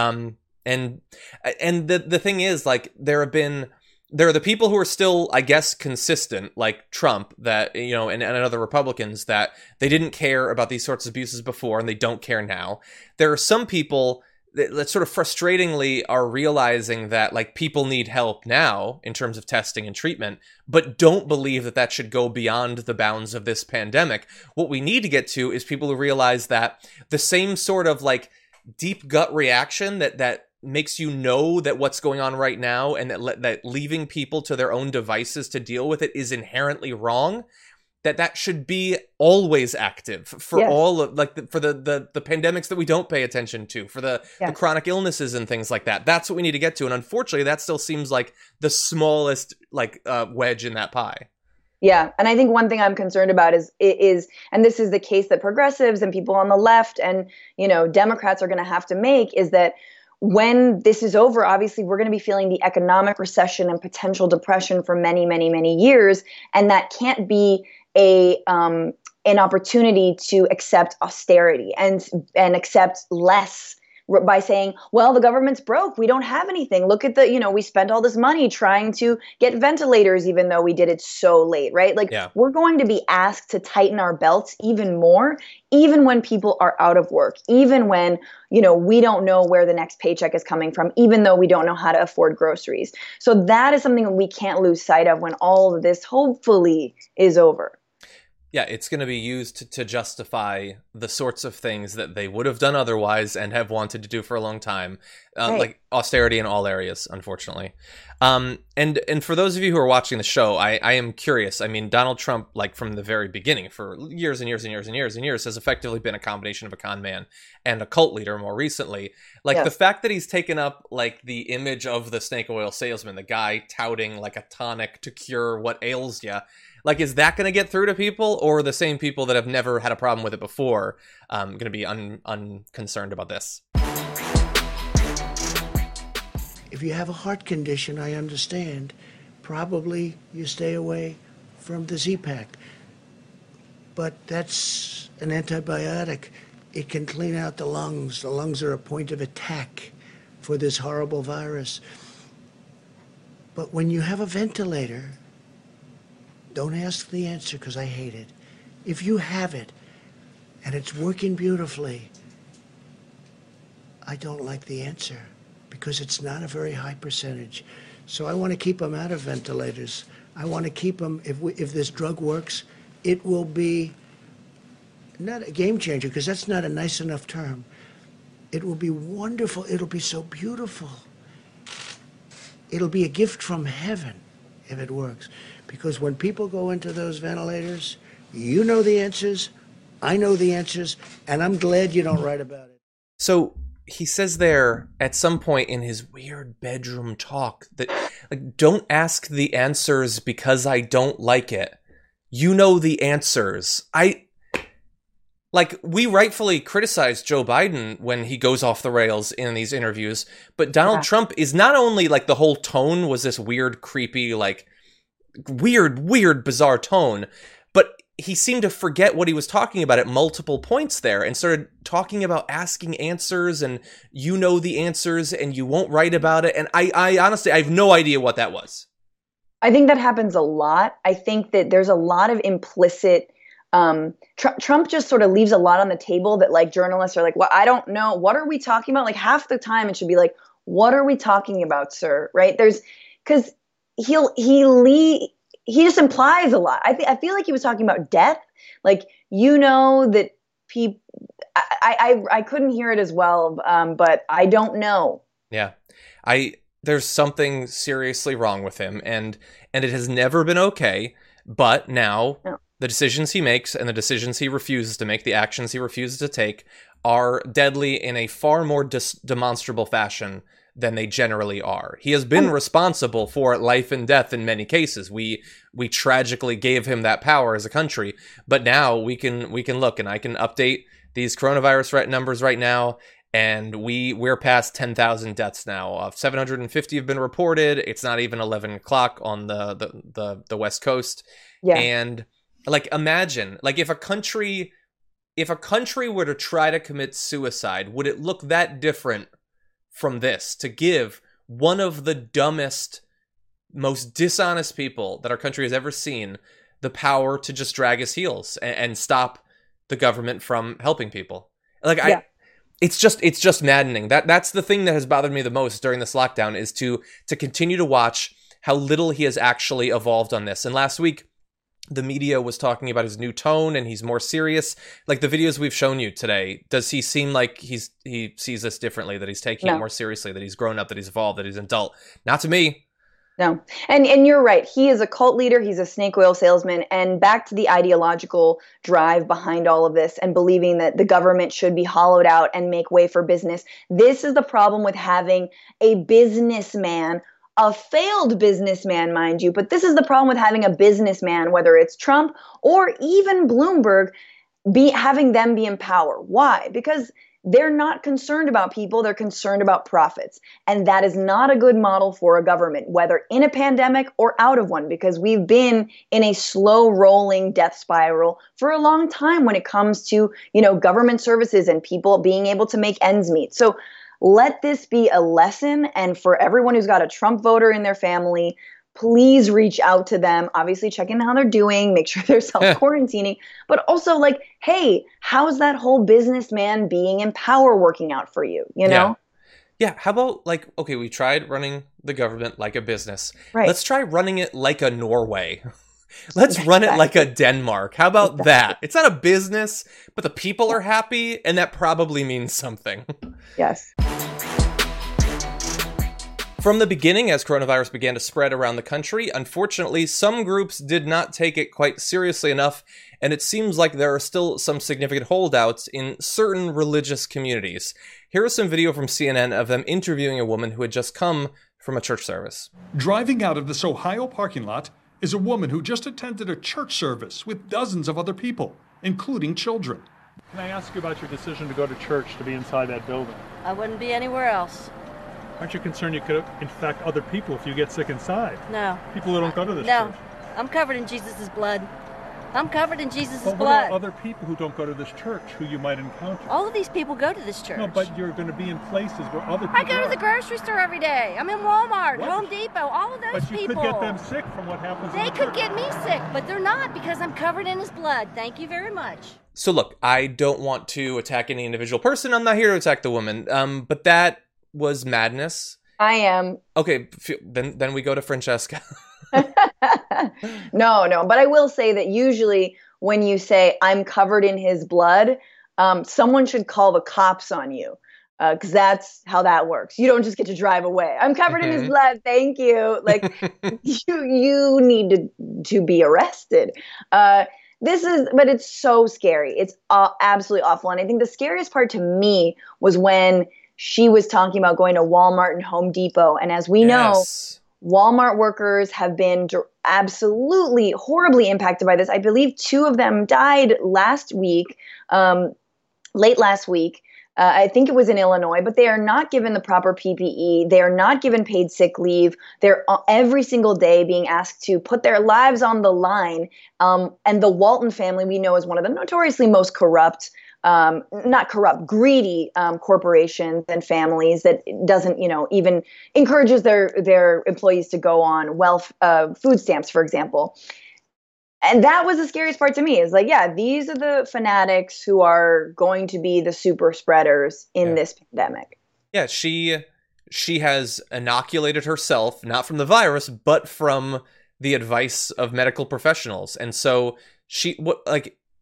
And the thing is, like, there are the people who are still, I guess, consistent, like Trump, that, you know, and other Republicans, that they didn't care about these sorts of abuses before and they don't care now. There are some people that sort of frustratingly are realizing that, like, people need help now in terms of testing and treatment, but don't believe that should go beyond the bounds of this pandemic. What we need to get to is people who realize that the same sort of, like, deep gut reaction that makes you know that what's going on right now and that leaving people to their own devices to deal with it is inherently wrong, that should be always active for all of, like, for the pandemics that we don't pay attention to, for the chronic illnesses and things like that. That's what we need to get to. And unfortunately, that still seems like the smallest, like, wedge in that pie. Yeah. And I think one thing I'm concerned about is, and this is the case that progressives and people on the left and, you know, Democrats are going to have to make, is that when this is over, obviously we're going to be feeling the economic recession and potential depression for many, many, many years. And that can't be an opportunity to accept austerity and accept less by saying, well, the government's broke. We don't have anything. Look at we spent all this money trying to get ventilators, even though we did it so late, right? Like, we're going to be asked to tighten our belts even more, even when people are out of work, even when, we don't know where the next paycheck is coming from, even though we don't know how to afford groceries. So that is something that we can't lose sight of when all of this hopefully is over. Yeah, it's going to be used to justify the sorts of things that they would have done otherwise and have wanted to do for a long time, like austerity in all areas, unfortunately. And for those of you who are watching the show, I am curious. I mean, Donald Trump, like, from the very beginning, for years and years and years and years and years, has effectively been a combination of a con man and a cult leader more recently. Like, the fact that he's taken up, like, the image of the snake oil salesman, the guy touting, like, a tonic to cure what ails you. Like, is that going to get through to people, or the same people that have never had a problem with it before going to be unconcerned about this? If you have a heart condition, I understand. Probably you stay away from the Z-Pak. But that's an antibiotic. It can clean out the lungs. The lungs are a point of attack for this horrible virus. But when you have a ventilator, don't ask the answer, because I hate it. If you have it and it's working beautifully, I don't like the answer, because it's not a very high percentage. So I want to keep them out of ventilators. I want to keep them, if this drug works, it will be not a game changer, because that's not a nice enough term. It will be wonderful. It'll be so beautiful. It'll be a gift from heaven if it works. Because when people go into those ventilators, you know the answers, I know the answers, and I'm glad you don't write about it. So he says there at some point in his weird bedroom talk that, like, don't ask the answers because I don't like it. You know the answers. We rightfully criticize Joe Biden when he goes off the rails in these interviews, but Donald Trump is not only, like, the whole tone was this weird, creepy, like, weird, bizarre tone, but he seemed to forget what he was talking about at multiple points there and started talking about asking answers and you know the answers and you won't write about it. And I honestly, I have no idea what that was. I think that happens a lot. I think that there's a lot of implicit Trump just sort of leaves a lot on the table that, like, journalists are like, well, I don't know. What are we talking about? Like, half the time it should be like, what are we talking about, sir? Right? Because he just implies a lot. I feel like he was talking about death. Like, you know that people, I couldn't hear it as well, but I don't know. Yeah. There's something seriously wrong with him, and it has never been okay, but now the decisions he makes and the decisions he refuses to make, the actions he refuses to take, are deadly in a far more demonstrable fashion than they generally are. He has been responsible for life and death in many cases. We tragically gave him that power as a country, but now we can look, and I can update these coronavirus numbers right now, and we're past 10,000 deaths now. 750 have been reported. It's not even 11 o'clock on the West Coast. Yeah. And like, imagine, like, if a country were to try to commit suicide, would it look that different from this, to give one of the dumbest, most dishonest people that our country has ever seen the power to just drag his heels and stop the government from helping people? Like, yeah. It's just maddening. That's the thing that has bothered me the most during this lockdown, is to continue to watch how little he has actually evolved on this. And last week, the media was talking about his new tone, and he's more serious. Like the videos we've shown you today, does he seem like he sees this differently, that he's taking it more seriously, that he's grown up, that he's evolved, that he's an adult? Not to me. No. And you're right. He is a cult leader. He's a snake oil salesman. And back to the ideological drive behind all of this, and believing that the government should be hollowed out and make way for business. This is the problem with having a businessman, a failed businessman, mind you. But this is the problem with having a businessman, whether it's Trump or even Bloomberg, having them be in power. Why? Because they're not concerned about people. They're concerned about profits. And that is not a good model for a government, whether in a pandemic or out of one, because we've been in a slow rolling death spiral for a long time when it comes to, government services and people being able to make ends meet. So let this be a lesson. And for everyone who's got a Trump voter in their family, please reach out to them. Obviously, check in how they're doing, make sure they're self-quarantining, but also like, hey, how's that whole businessman being in power working out for you, you know? Yeah, how about, like, okay, we tried running the government like a business. Right. Let's try running it like a Norway. Let's run it like a Denmark. How about that? It's not a business, but the people are happy, and that probably means something. Yes. From the beginning, as coronavirus began to spread around the country, unfortunately, some groups did not take it quite seriously enough, and it seems like there are still some significant holdouts in certain religious communities. Here is some video from CNN of them interviewing a woman who had just come from a church service. Driving out of this Ohio parking lot is a woman who just attended a church service with dozens of other people, including children. Can I ask you about your decision to go to church, to be inside that building? I wouldn't be anywhere else. Aren't you concerned you could infect other people if you get sick inside? No. People who don't go to this church? No. I'm covered in Jesus' blood. I'm covered in Jesus' blood. What about other people who don't go to this church who you might encounter? All of these people go to this church. No, but you're going to be in places where other people I go to the grocery store every day. I'm in Walmart, Home Depot, all of those people. But you could get them sick from what happens They could get me sick, but they're not, because I'm covered in his blood. Thank you very much. So look, I don't want to attack any individual person. I'm not here to attack the woman. But that was madness. I am. Okay, then we go to Francesca. No, but I will say that usually when you say I'm covered in his blood, someone should call the cops on you, because that's how that works. You don't just get to drive away. I'm covered in his blood. Thank you. Like you need to be arrested. But it's so scary. It's absolutely awful. And I think the scariest part to me was when she was talking about going to Walmart and Home Depot. And as we know, Walmart workers have been absolutely horribly impacted by this. I believe 2 of them died last week, late last week. I think it was in Illinois, but they are not given the proper PPE. They are not given paid sick leave. They're every single day being asked to put their lives on the line. And the Walton family, we know, is one of the notoriously most corrupt, greedy corporations and families that doesn't, even encourages their employees to go on food stamps, for example. And that was the scariest part to me, is like, yeah, these are the fanatics who are going to be the super spreaders in this pandemic. Yeah, she has inoculated herself, not from the virus, but from the advice of medical professionals. And so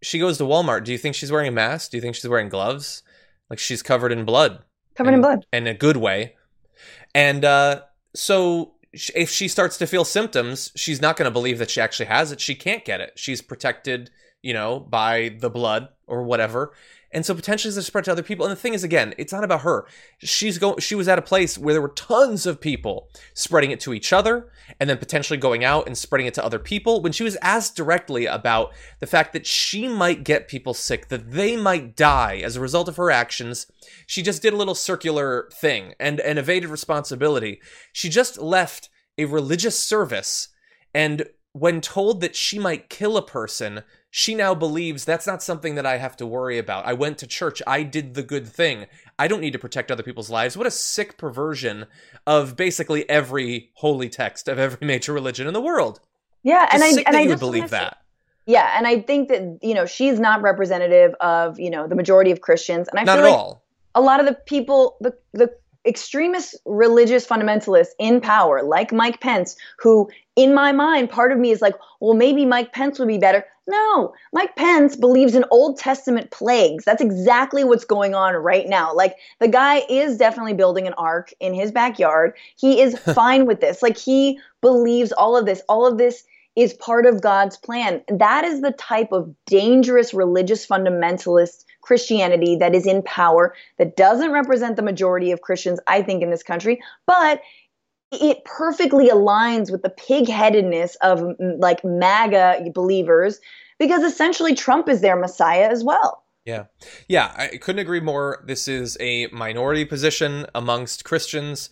she goes to Walmart, do you think she's wearing a mask? Do you think she's wearing gloves? Like, she's covered in blood. Covered in blood. In a good way. And so if she starts to feel symptoms, she's not going to believe that she actually has it. She can't get it. She's protected, by the blood or whatever. And so potentially it's spread to other people. And the thing is, again, it's not about her. She was at a place where there were tons of people spreading it to each other and then potentially going out and spreading it to other people. When she was asked directly about the fact that she might get people sick, that they might die as a result of her actions, she just did a little circular thing and evaded responsibility. She just left a religious service, and when told that she might kill a person, she now believes that's not something that I have to worry about. I went to church. I did the good thing. I don't need to protect other people's lives. What a sick perversion of basically every holy text of every major religion in the world. Yeah, and I just believe that. Yeah, and I think that she's not representative of the majority of Christians, and I not feel at like all. A lot of the people, the extremist religious fundamentalists in power, like Mike Pence, who in my mind, part of me is like, well, maybe Mike Pence would be better. No, Mike Pence believes in Old Testament plagues. That's exactly what's going on right now. Like, the guy is definitely building an ark in his backyard. He is fine with this. Like, he believes all of this. All of this is part of God's plan. That is the type of dangerous religious fundamentalist Christianity that is in power, that doesn't represent the majority of Christians, I think, in this country, but it perfectly aligns with the pig-headedness of like MAGA believers, because essentially Trump is their Messiah as well. Yeah, I couldn't agree more. This is a minority position amongst Christians,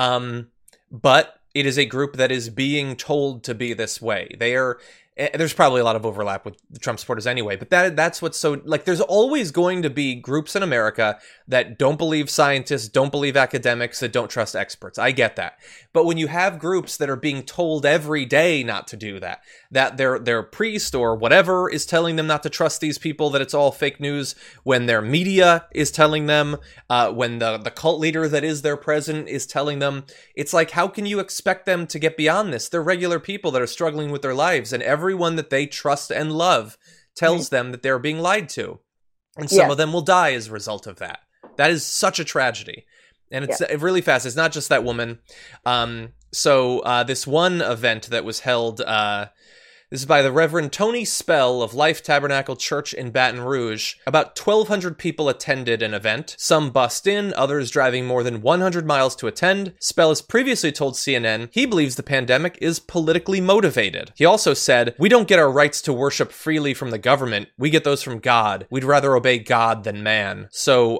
but it is a group that is being told to be this way. There's probably a lot of overlap with the Trump supporters anyway, but that's what's so, like, there's always going to be groups in America that don't believe scientists, don't believe academics, that don't trust experts. I get that. But when you have groups that are being told every day not to do that their priest or whatever is telling them not to trust these people, that it's all fake news, when their media is telling them, when the cult leader that is their president is telling them, it's like, how can you expect them to get beyond this? They're regular people that are struggling with their lives, and everyone that they trust and love tells them that they're being lied to. And some of them will die as a result of that. That is such a tragedy. And it's really fast. It's not just that woman. So this one event that was held, this is by the Reverend Tony Spell of Life Tabernacle Church in Baton Rouge. About 1,200 people attended an event. Some bussed in, others driving more than 100 miles to attend. Spell has previously told CNN he believes the pandemic is politically motivated. He also said, "We don't get our rights to worship freely from the government. We get those from God. We'd rather obey God than man." So,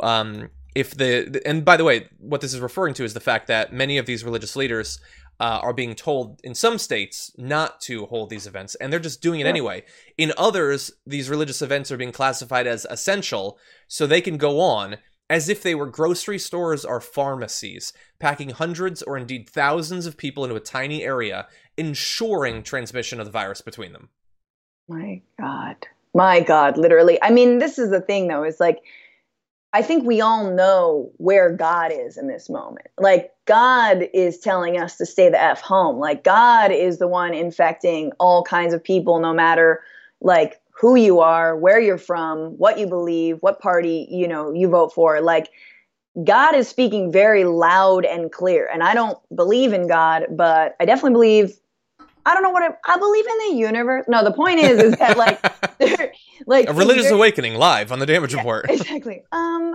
and by the way, what this is referring to is the fact that many of these religious leaders are being told in some states not to hold these events, and they're just doing it anyway. In others, these religious events are being classified as essential, so they can go on as if they were grocery stores or pharmacies, packing hundreds or indeed thousands of people into a tiny area, ensuring transmission of the virus between them. My God, literally. I mean, this is the thing, though, is like, I think we all know where God is in this moment. Like, God is telling us to stay the F home. Like, God is the one infecting all kinds of people, no matter like who you are, where you're from, what you believe, what party, you vote for. Like, God is speaking very loud and clear. And I don't believe in God, but I definitely believe, I don't know what I believe in the universe. No, the point is that like a religious awakening live on the Damage Report. Exactly. And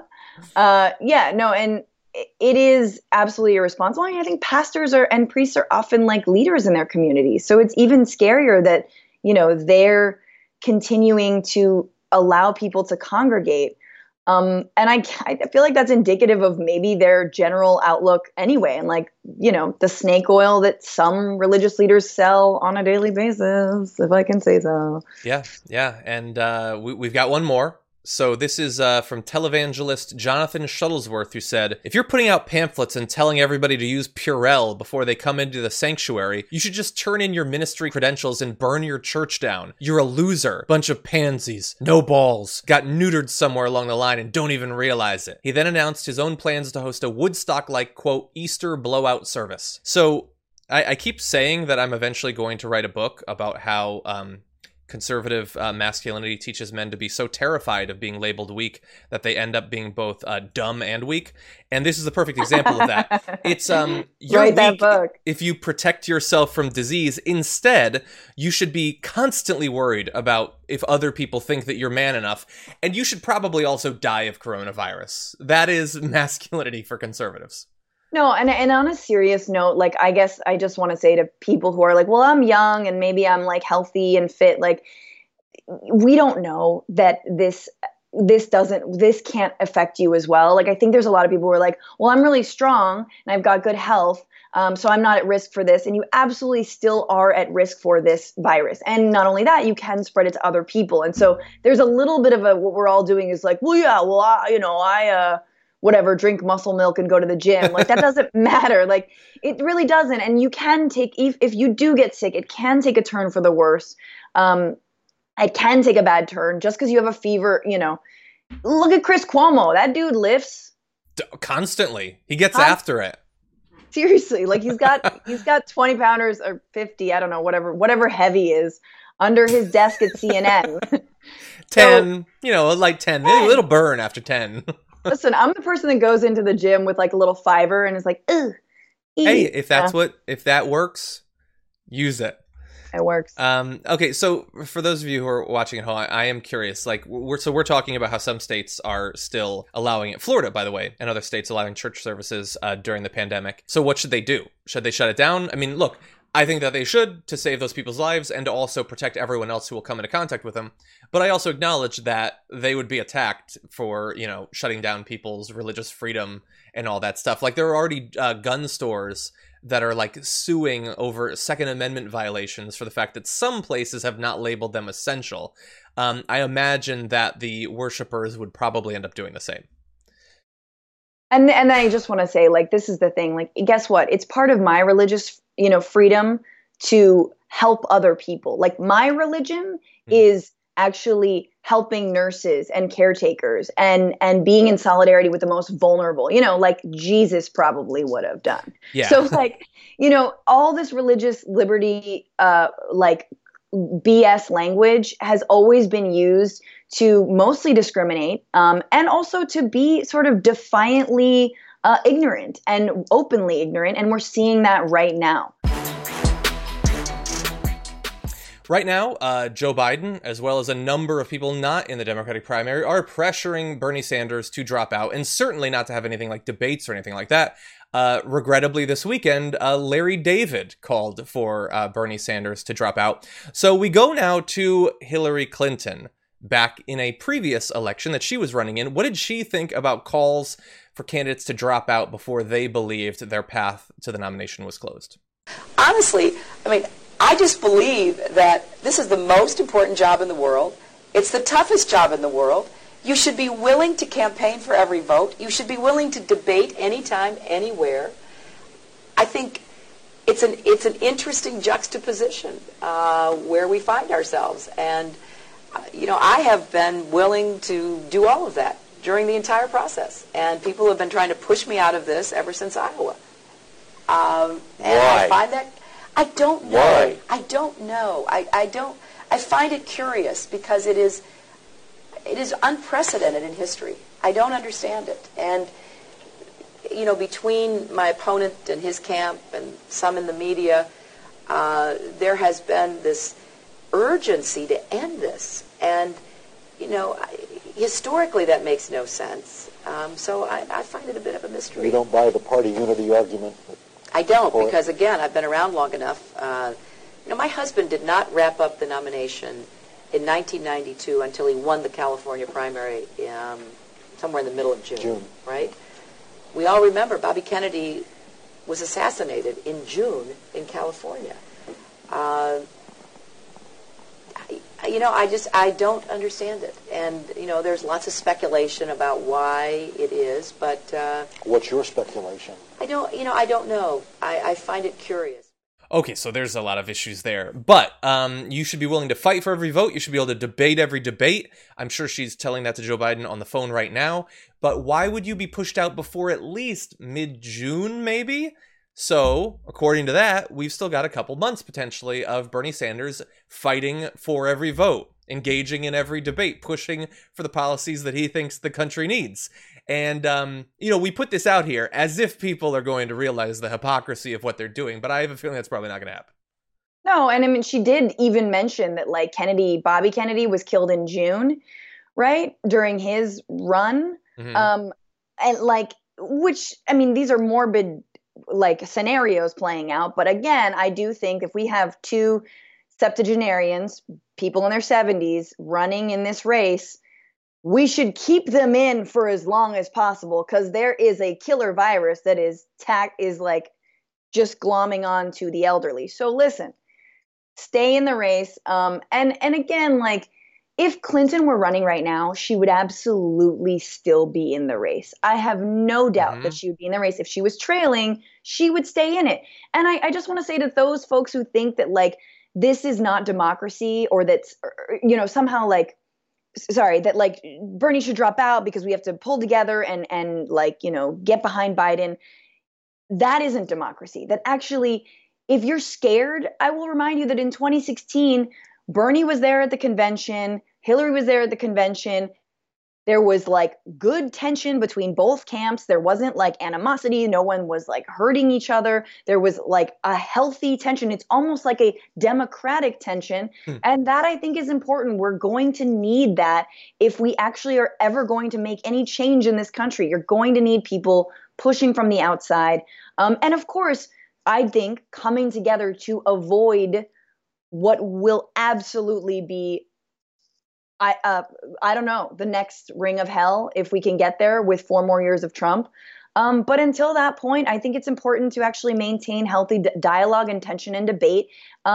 it is absolutely irresponsible. I think pastors and priests are often like leaders in their community. So it's even scarier that, they're continuing to allow people to congregate. And I feel like that's indicative of maybe their general outlook anyway. And like, the snake oil that some religious leaders sell on a daily basis, if I can say so. Yeah. And we've got one more. So this is from televangelist Jonathan Shuttlesworth, who said, "If you're putting out pamphlets and telling everybody to use Purell before they come into the sanctuary, you should just turn in your ministry credentials and burn your church down. You're a loser. Bunch of pansies. No balls. Got neutered somewhere along the line and don't even realize it." He then announced his own plans to host a Woodstock-like, quote, Easter blowout service. So I keep saying that I'm eventually going to write a book about how conservative masculinity teaches men to be so terrified of being labeled weak that they end up being both dumb and weak. And this is the perfect example of that. It's you're Write weak that book. if you protect yourself from disease. Instead, you should be constantly worried about if other people think that you're man enough. And you should probably also die of coronavirus. That is masculinity for conservatives. No, and on a serious note, like, I guess I just want to say to people who are like, well, I'm young and maybe I'm like healthy and fit, like, we don't know that this can't affect you as well. Like, I think there's a lot of people who are like, well, I'm really strong and I've got good health, so I'm not at risk for this. And you absolutely still are at risk for this virus. And not only that, you can spread it to other people. And so there's a little bit of what we're all doing is like, well, yeah, well, I whatever, drink muscle milk and go to the gym. Like, that doesn't matter. Like, it really doesn't. And you can take, if you do get sick, it can take a turn for the worse. It can take a bad turn just because you have a fever. Look at Chris Cuomo. That dude lifts constantly. He gets after it. Seriously. Like, he's got 20 pounders or 50, I don't know, whatever heavy is under his desk at CNN. 10, like 10. Maybe a little burn after 10. Listen, I'm the person that goes into the gym with like a little fiver and is like, ugh. Hey, if that works, use it. It works. Okay, so for those of you who are watching at home, I am curious. Like, we're talking about how some states are still allowing it. Florida, by the way, and other states allowing church services during the pandemic. So what should they do? Should they shut it down? I mean, look, I think that they should, to save those people's lives and to also protect everyone else who will come into contact with them. But I also acknowledge that they would be attacked for, shutting down people's religious freedom and all that stuff. Like, there are already gun stores that are like suing over Second Amendment violations for the fact that some places have not labeled them essential. I imagine that the worshipers would probably end up doing the same. And I just want to say, like, this is the thing. Like, guess what? It's part of my religious, freedom to help other people. Like, my religion is actually helping nurses and caretakers and being in solidarity with the most vulnerable, like Jesus probably would have done. Yeah. So, like, all this religious liberty, like BS language has always been used to mostly discriminate, and also to be sort of defiantly ignorant and openly ignorant. And we're seeing that right now. Right now, Joe Biden, as well as a number of people not in the Democratic primary, are pressuring Bernie Sanders to drop out, and certainly not to have anything like debates or anything like that. Regrettably, this weekend, Larry David called for Bernie Sanders to drop out. So we go now to Hillary Clinton. Back in a previous election that she was running in, what did she think about calls for candidates to drop out before they believed their path to the nomination was closed? Honestly, I just believe that this is the most important job in the world. It's the toughest job in the world. You should be willing to campaign for every vote. You should be willing to debate anytime, anywhere. I think it's an interesting juxtaposition where we find ourselves. And, I have been willing to do all of that during the entire process. And people have been trying to push me out of this ever since Iowa. And I find that... I don't know. Why? I don't know. I find it curious because it is unprecedented in history. I don't understand it. And, between my opponent and his camp and some in the media, there has been this urgency to end this. And, historically that makes no sense. So I find it a bit of a mystery. You don't buy the party unity argument? I don't, because, again, I've been around long enough. My husband did not wrap up the nomination in 1992 until he won the California primary somewhere in the middle of June, right? We all remember Bobby Kennedy was assassinated in June in California. I don't understand it. And, there's lots of speculation about why it is, but... What's your speculation? I don't know. I find it curious. Okay, so there's a lot of issues there. But you should be willing to fight for every vote. You should be able to debate every debate. I'm sure she's telling that to Joe Biden on the phone right now. But why would you be pushed out before at least mid-June, maybe? So, according to that, we've still got a couple months potentially of Bernie Sanders fighting for every vote, engaging in every debate, pushing for the policies that he thinks the country needs. And, we put this out here as if people are going to realize the hypocrisy of what they're doing, but I have a feeling that's probably not going to happen. No, and I mean, she did even mention that, like, Bobby Kennedy was killed in June, right? During his run. Mm-hmm. And, like, which, I mean, these are morbid, like, scenarios playing out. But again, I do think if we have two septuagenarians, people in their 70s, running in this race, we should keep them in for as long as possible, because there is a killer virus that is like just glomming on to the elderly. So listen, stay in the race. And again, like, if Clinton were running right now, she would absolutely still be in the race. I have no doubt that she would be in the race. If she was trailing, she would stay in it. And I just want to say to those folks who think that, like, this is not democracy, or that's, somehow, like, sorry, that, like, Bernie should drop out because we have to pull together and like, get behind Biden. That isn't democracy. That actually, if you're scared, I will remind you that in 2016, Bernie was there at the convention. Hillary was there at the convention. There was, like, good tension between both camps. There wasn't, like, animosity. No one was, like, hurting each other. There was, like, a healthy tension. It's almost like a democratic tension. And that, I think, is important. We're going to need that if we actually are ever going to make any change in this country. You're going to need people pushing from the outside. And of course, I think coming together to avoid what will absolutely be, I don't know, the next ring of hell, if we can get there with 4 more years of Trump. But until that point, I think it's important to actually maintain healthy dialogue and tension and debate.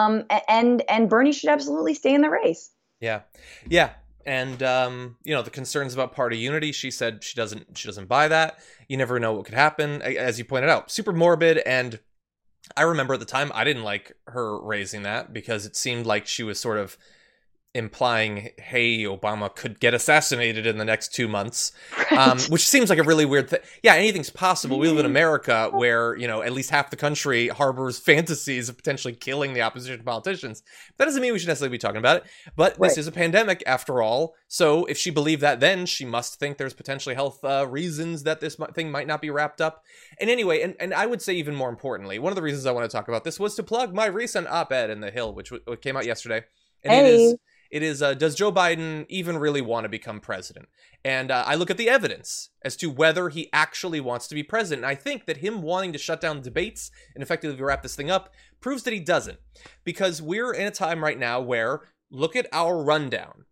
And Bernie should absolutely stay in the race. Yeah. Yeah. And, the concerns about party unity, she said she doesn't buy that. You never know what could happen. As you pointed out, super morbid. And I remember at the time, I didn't like her raising that because it seemed like she was sort of implying, hey, Obama could get assassinated in the next 2 months, which seems like a really weird thing. Yeah, anything's possible. We live in America where, at least half the country harbors fantasies of potentially killing the opposition politicians. That doesn't mean we should necessarily be talking about it, but this is a pandemic after all. So if she believed that, then she must think there's potentially health reasons that this thing might not be wrapped up. And anyway, and I would say even more importantly, one of the reasons I want to talk about this was to plug my recent op-ed in The Hill, which came out yesterday. And it is, does Joe Biden even really want to become president? And I look at the evidence as to whether he actually wants to be president. And I think that him wanting to shut down debates and effectively wrap this thing up proves that he doesn't. Because we're in a time right now where, look at our rundown.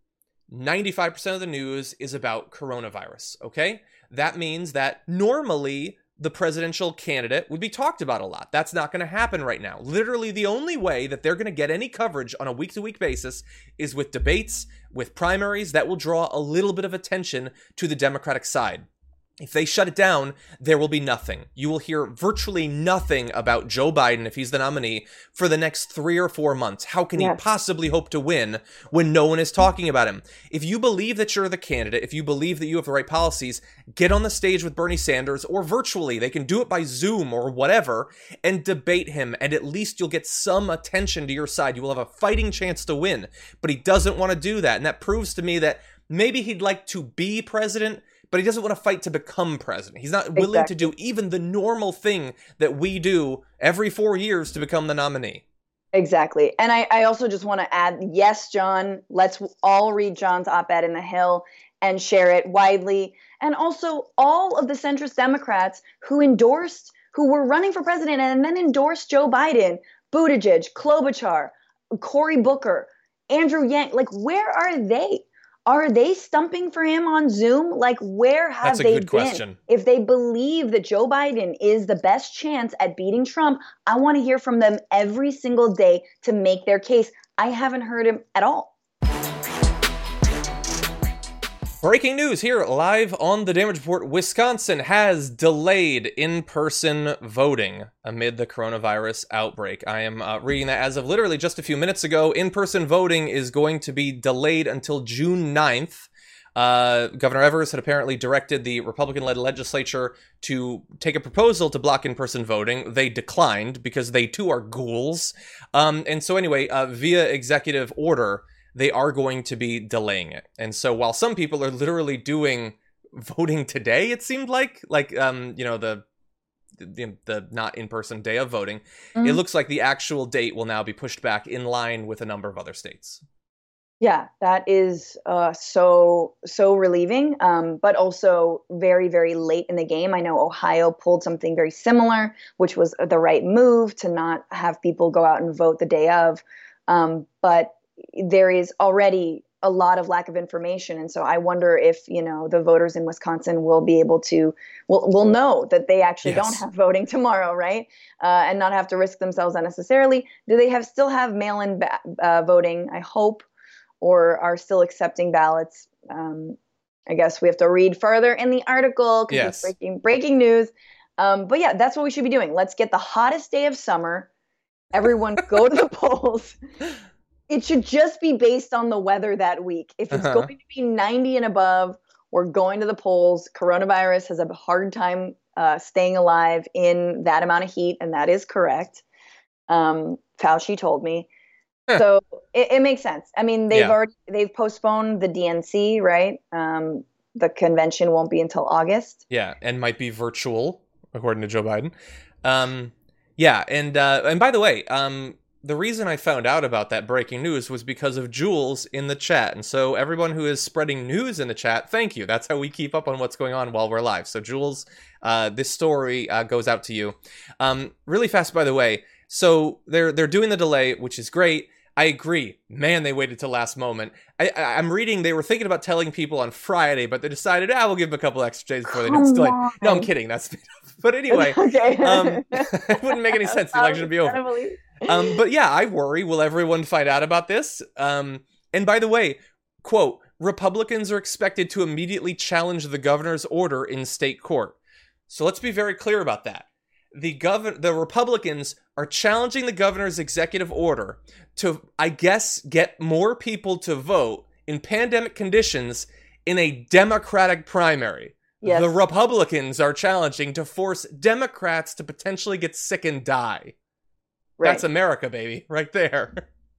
95% of the news is about coronavirus, okay? That means that normally the presidential candidate would be talked about a lot. That's not going to happen right now. Literally, the only way that they're going to get any coverage on a week-to-week basis is with debates, with primaries that will draw a little bit of attention to the Democratic side. If they shut it down, there will be nothing. You will hear virtually nothing about Joe Biden if he's the nominee for the next 3 or 4 months. How can he possibly hope to win when no one is talking about him? If you believe that you're the candidate, if you believe that you have the right policies, get on the stage with Bernie Sanders or virtually. They can do it by Zoom or whatever and debate him. And at least you'll get some attention to your side. You will have a fighting chance to win. But he doesn't want to do that. And that proves to me that maybe he'd like to be president, but he doesn't want to fight to become president. He's not willing to do even the normal thing that we do every 4 years to become the nominee. Exactly. And I also just want to add, yes, John, let's all read John's op-ed in The Hill and share it widely. And also all of the centrist Democrats who were running for president and then endorsed Joe Biden, Buttigieg, Klobuchar, Cory Booker, Andrew Yang, like, where are they? Are they stumping for him on Zoom? Like, where have they been? That's a good question. If they believe that Joe Biden is the best chance at beating Trump, I want to hear from them every single day to make their case. I haven't heard him at all. Breaking news here, live on the Damage Report. Wisconsin has delayed in-person voting amid the coronavirus outbreak. I am reading that as of literally just a few minutes ago. In-person voting is going to be delayed until June 9th. Governor Evers had apparently directed the Republican-led legislature to take a proposal to block in-person voting. They declined because they too are ghouls. And so anyway, via executive order, they are going to be delaying it. And so while some people are literally doing voting today, it seemed like the not in-person day of voting, it looks like the actual date will now be pushed back in line with a number of other states. Yeah, that is so relieving, but also very, very late in the game. I know Ohio pulled something very similar, which was the right move to not have people go out and vote the day of. But there is already a lot of lack of information. And so I wonder if, the voters in Wisconsin will be able to, will know that they actually don't have voting tomorrow, right? And not have to risk themselves unnecessarily. Do they still have mail-in voting, I hope, or are still accepting ballots? I guess we have to read further in the article because it's breaking news. But yeah, that's what we should be doing. Let's get the hottest day of summer. Everyone go to the polls. It should just be based on the weather that week. If it's going to be 90 and above, we're going to the polls. Coronavirus has a hard time staying alive in that amount of heat, and that is correct. Fauci told me. So it makes sense. I mean, they've postponed the DNC, right? The convention won't be until August. Yeah, and might be virtual, according to Joe Biden. And by the way, the reason I found out about that breaking news was because of Jules in the chat. And so everyone who is spreading news in the chat, thank you. That's how we keep up on what's going on while we're live. So Jules, this story goes out to you. Really fast, by the way. So they're doing the delay, which is great. I agree. Man, they waited till last moment. I'm reading they were thinking about telling people on Friday, but they decided, we'll give them a couple extra days before they do it. No, I'm kidding. That's but anyway, it wouldn't make any sense. The election would be over. But yeah, I worry. Will everyone find out about this? And by the way, quote, Republicans are expected to immediately challenge the governor's order in state court. So let's be very clear about that. The Republicans are challenging the governor's executive order to, I guess, get more people to vote in pandemic conditions in a Democratic primary. Yes. The Republicans are challenging to force Democrats to potentially get sick and die. Right. That's America, baby, right there.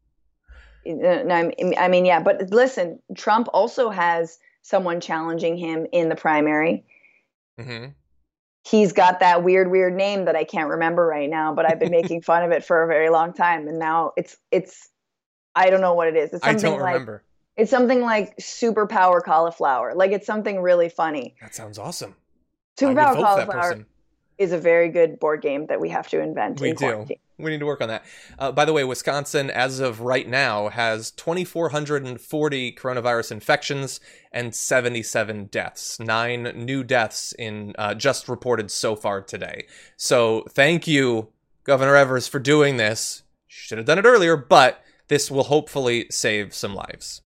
I mean, yeah, but listen, Trump also has someone challenging him in the primary. Mm-hmm. He's got that weird name that I can't remember right now, but I've been making fun of it for a very long time. And now it's I don't know what it is. It's something I don't remember. It's something like Superpower Cauliflower. Like it's something really funny. That sounds awesome. Superpower Cauliflower is a very good board game that we have to invent. We do. We need to work on that. By the way, Wisconsin, as of right now, has 2,440 coronavirus infections and 77 deaths. 9 new deaths in just reported so far today. So thank you, Governor Evers, for doing this. Should have done it earlier, but this will hopefully save some lives.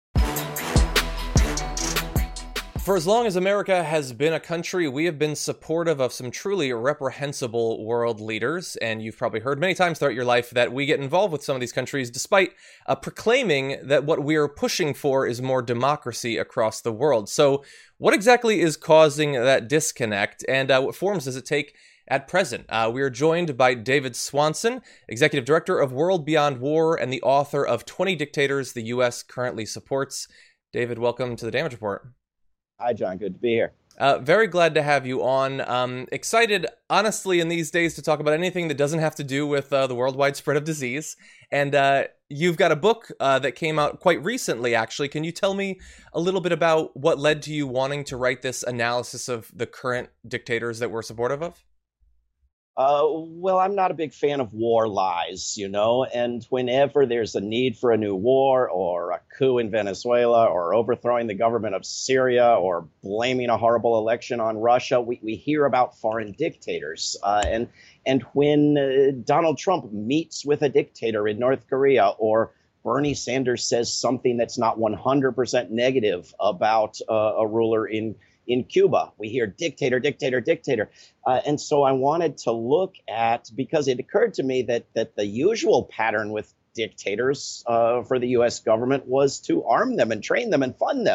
For as long as America has been a country, we have been supportive of some truly reprehensible world leaders, and you've probably heard many times throughout your life that we get involved with some of these countries despite proclaiming that what we're pushing for is more democracy across the world. So what exactly is causing that disconnect, and what forms does it take at present? We are joined by David Swanson, Executive Director of World Beyond War and the author of 20 Dictators the U.S. Currently Supports. David, welcome to the Damage Report. Hi, John. Good to be here. Very glad to have you on. Excited, honestly, in these days to talk about anything that doesn't have to do with the worldwide spread of disease. And you've got a book that came out quite recently, actually. Can you tell me a little bit about what led to you wanting to write this analysis of the current dictators that we're supportive of? Well, I'm not a big fan of war lies, and whenever there's a need for a new war or a coup in Venezuela or overthrowing the government of Syria or blaming a horrible election on Russia, we hear about foreign dictators. And when Donald Trump meets with a dictator in North Korea, or Bernie Sanders says something that's not 100% negative about a ruler in Cuba, we hear dictator, dictator, dictator. And so I wanted to look at, because it occurred to me that the usual pattern with dictators for the U.S. government was to arm them and train them and fund them.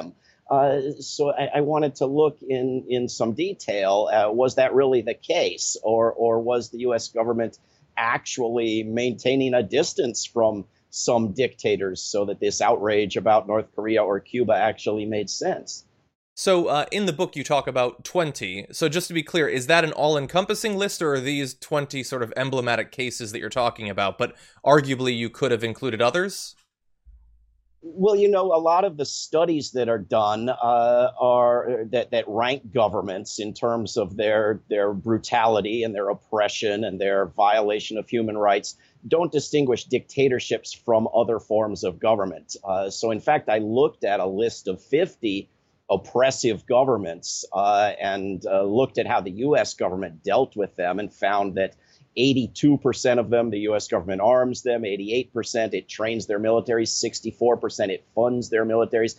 So I wanted to look in some detail. Was that really the case, or was the U.S. government actually maintaining a distance from some dictators so that this outrage about North Korea or Cuba actually made sense? So in the book, you talk about 20. So just to be clear, is that an all-encompassing list, or are these 20 sort of emblematic cases that you're talking about? But arguably, you could have included others? Well, you know, a lot of the studies that are done are that rank governments in terms of their brutality and their oppression and their violation of human rights don't distinguish dictatorships from other forms of government. So, in fact, I looked at a list of 50 oppressive governments and looked at how the U.S. government dealt with them and found that 82% of them, the U.S. government arms them, 88% it trains their militaries, 64% it funds their militaries.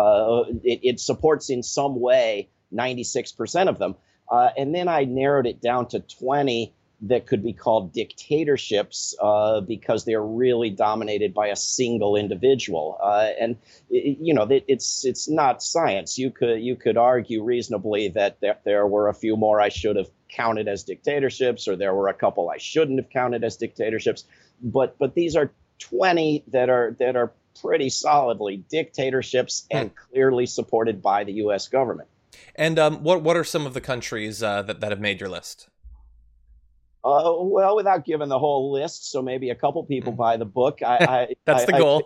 It supports in some way 96% of them. And then I narrowed it down to 20 that could be called dictatorships because they're really dominated by a single individual. And you know, it's not science. You could argue reasonably that there were a few more I should have counted as dictatorships, or there were a couple I shouldn't have counted as dictatorships. But these are 20 that are pretty solidly dictatorships and clearly supported by the U.S. government. And what are some of the countries that have made your list? Well, without giving the whole list, so maybe a couple people buy the book. That's the goal.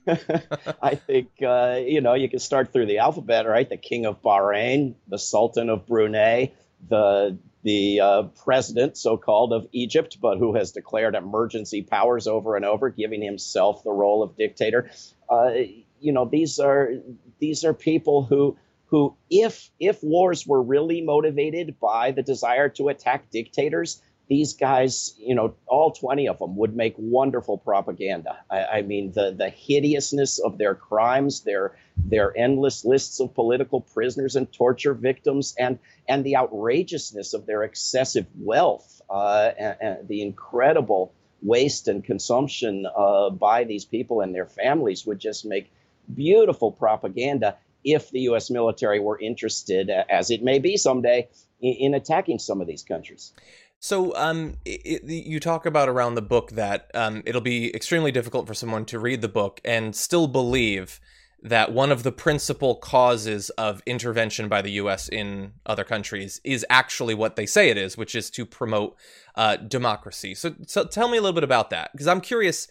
I think you know, you can start through the alphabet, right? The King of Bahrain, the Sultan of Brunei, the president, so-called, of Egypt, but who has declared emergency powers over and over, giving himself the role of dictator. You know, these are people who, if wars were really motivated by the desire to attack dictators, these guys, you know, all 20 of them would make wonderful propaganda. I mean, the hideousness of their crimes, their endless lists of political prisoners and torture victims, and the outrageousness of their excessive wealth, and the incredible waste and consumption by these people and their families would just make beautiful propaganda if the U.S. military were interested, as it may be someday, in attacking some of these countries. So you talk about around the book that it'll be extremely difficult for someone to read the book and still believe that one of the principal causes of intervention by the U.S. in other countries is actually what they say it is, which is to promote democracy. So tell me a little bit about that, because I'm curious,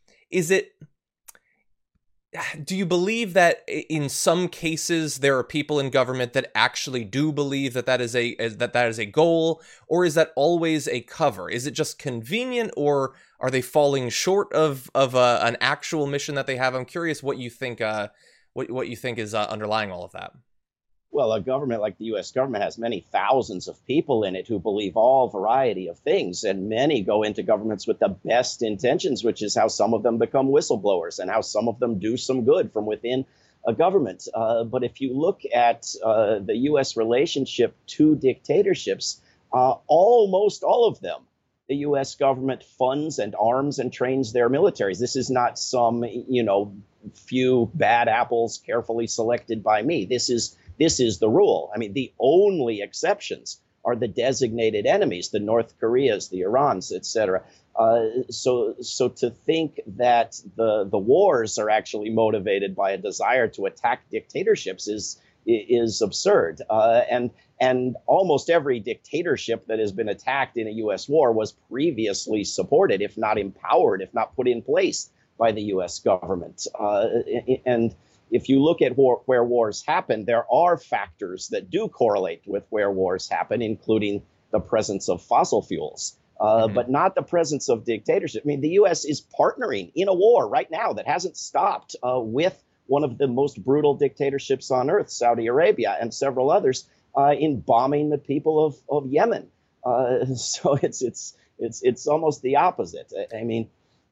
do you believe that in some cases there are people in government that actually do believe that is a goal, or is that always a cover? Is it just convenient, or are they falling short of an actual mission that they have? I'm curious what you think what you think is underlying all of that. Well, a government like the U.S. government has many thousands of people in it who believe all variety of things, and many go into governments with the best intentions, which is how some of them become whistleblowers and how some of them do some good from within a government. But if you look at the U.S. relationship to dictatorships, almost all of them, the U.S. government funds and arms and trains their militaries. This is not some, you know, few bad apples carefully selected by me. This is the rule. I mean, the only exceptions are the designated enemies, the North Koreas, the Irans, etc. So to think that the wars are actually motivated by a desire to attack dictatorships is absurd. And almost every dictatorship that has been attacked in a U.S. war was previously supported, if not empowered, if not put in place by the U.S. government. And if you look at where wars happen, there are factors that do correlate with where wars happen, including the presence of fossil fuels, but not the presence of dictatorship. I mean, the U.S. is partnering in a war right now that hasn't stopped with one of the most brutal dictatorships on earth, Saudi Arabia, and several others in bombing the people of Yemen. So it's almost the opposite. I mean,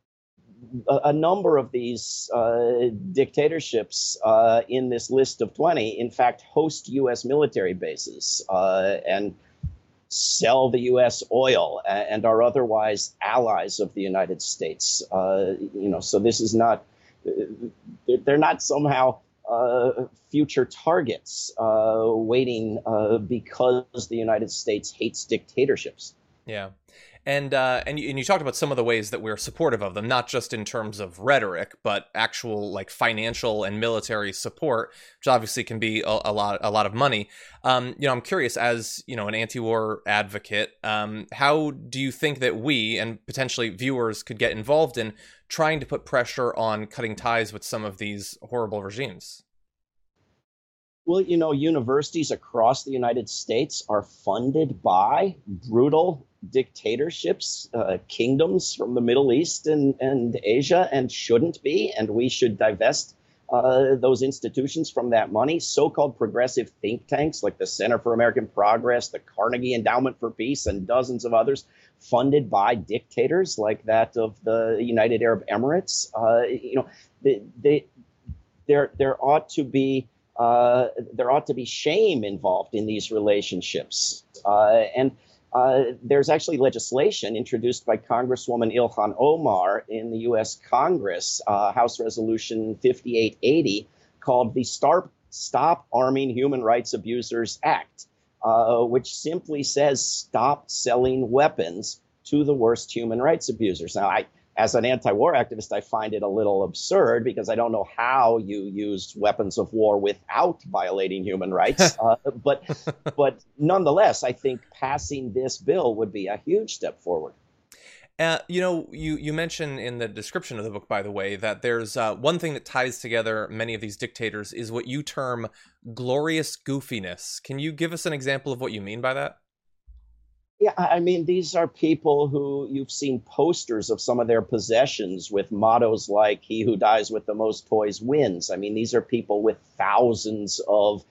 a number of these dictatorships in this list of 20, in fact, host U.S. military bases and sell the U.S. oil and are otherwise allies of the United States. You know, so this is not, they're not somehow future targets waiting because the United States hates dictatorships. Yeah. And you talked about some of the ways that we're supportive of them, not just in terms of rhetoric, but actual like financial and military support, which obviously can be a lot of money. I'm curious, as an anti-war advocate, how do you think that we and potentially viewers could get involved in trying to put pressure on cutting ties with some of these horrible regimes? Well, universities across the United States are funded by brutal dictatorships, kingdoms from the Middle East and Asia, and shouldn't be. And we should divest those institutions from that money. So-called progressive think tanks like the Center for American Progress, the Carnegie Endowment for Peace, and dozens of others funded by dictators like that of the United Arab Emirates. There ought to be shame involved in these relationships. There's actually legislation introduced by Congresswoman Ilhan Omar in the U.S. Congress, House Resolution 5880, called the Stop Arming Human Rights Abusers Act, which simply says stop selling weapons to the worst human rights abusers. Now, as an anti-war activist, I find it a little absurd because I don't know how you use weapons of war without violating human rights. But nonetheless, I think passing this bill would be a huge step forward. You mentioned in the description of the book, by the way, that there's one thing that ties together many of these dictators is what you term glorious goofiness. Can you give us an example of what you mean by that? Yeah, I mean, these are people who you've seen posters of some of their possessions with mottos like "He who dies with the most toys wins." I mean, these are people with thousands of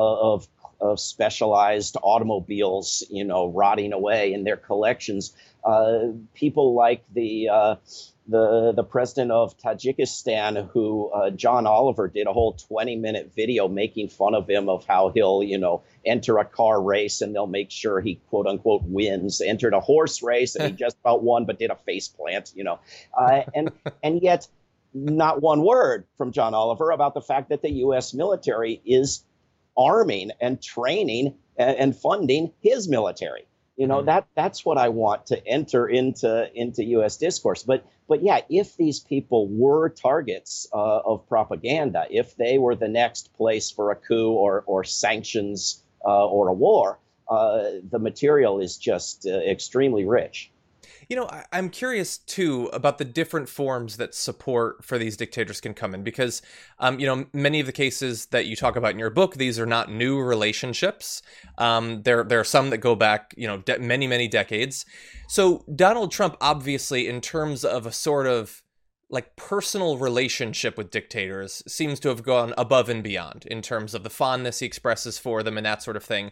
specialized automobiles, rotting away in their collections. People like the president of Tajikistan, who John Oliver did a whole 20-minute video making fun of him, of how he'll, enter a car race and they'll make sure he, quote unquote, wins. Entered a horse race and he just about won, but did a face plant, and yet not one word from John Oliver about the fact that the U.S. military is arming and training and funding his military. That's what I want to enter into U.S. discourse. But yeah, if these people were targets of propaganda, if they were the next place for a coup or sanctions or a war, the material is just extremely rich. I'm curious, too, about the different forms that support for these dictators can come in, because, many of the cases that you talk about in your book, these are not new relationships. There are some that go back, many, many decades. So Donald Trump, obviously, in terms of a sort of like personal relationship with dictators, seems to have gone above and beyond in terms of the fondness he expresses for them and that sort of thing.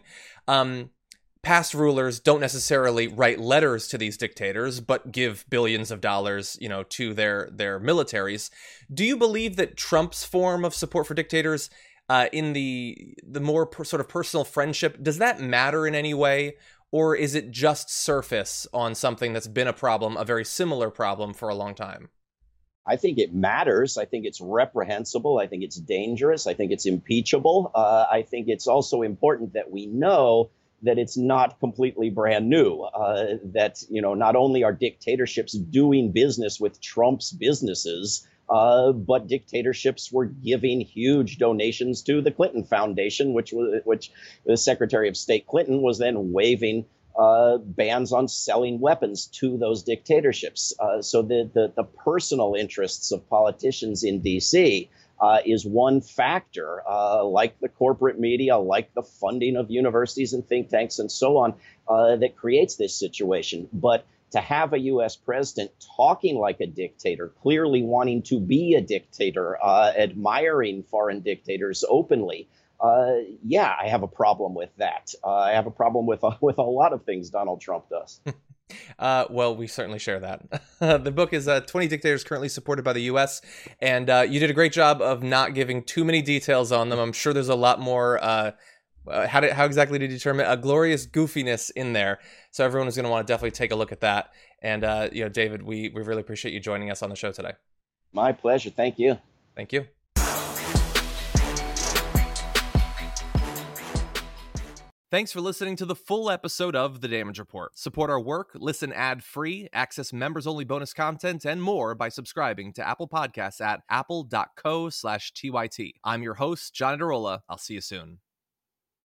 Past rulers don't necessarily write letters to these dictators, but give billions of dollars, to their militaries. Do you believe that Trump's form of support for dictators, in the more sort of personal friendship, does that matter in any way? Or is it just surface on something that's been a very similar problem for a long time? I think it matters. I think it's reprehensible. I think it's dangerous. I think it's impeachable. I think it's also important that we know that it's not completely brand new, that, not only are dictatorships doing business with Trump's businesses, but dictatorships were giving huge donations to the Clinton Foundation, which the Secretary of State Clinton was then waiving bans on selling weapons to those dictatorships. So the personal interests of politicians in D.C. Is one factor, like the corporate media, like the funding of universities and think tanks and so on, that creates this situation. But to have a U.S. president talking like a dictator, clearly wanting to be a dictator, admiring foreign dictators openly, I have a problem with that. I have a problem with a lot of things Donald Trump does. Well, we certainly share that. The book is 20 Dictators Currently Supported by the U.S., and you did a great job of not giving too many details on them. I'm sure there's a lot more. How exactly did you determine a glorious goofiness in there? So everyone is going to want to definitely take a look at that. And, David, we really appreciate you joining us on the show today. My pleasure. Thank you. Thank you. Thanks for listening to the full episode of The Damage Report. Support our work, listen ad-free, access members-only bonus content, and more by subscribing to Apple Podcasts at apple.co/TYT. I'm your host, John Adarola. I'll see you soon.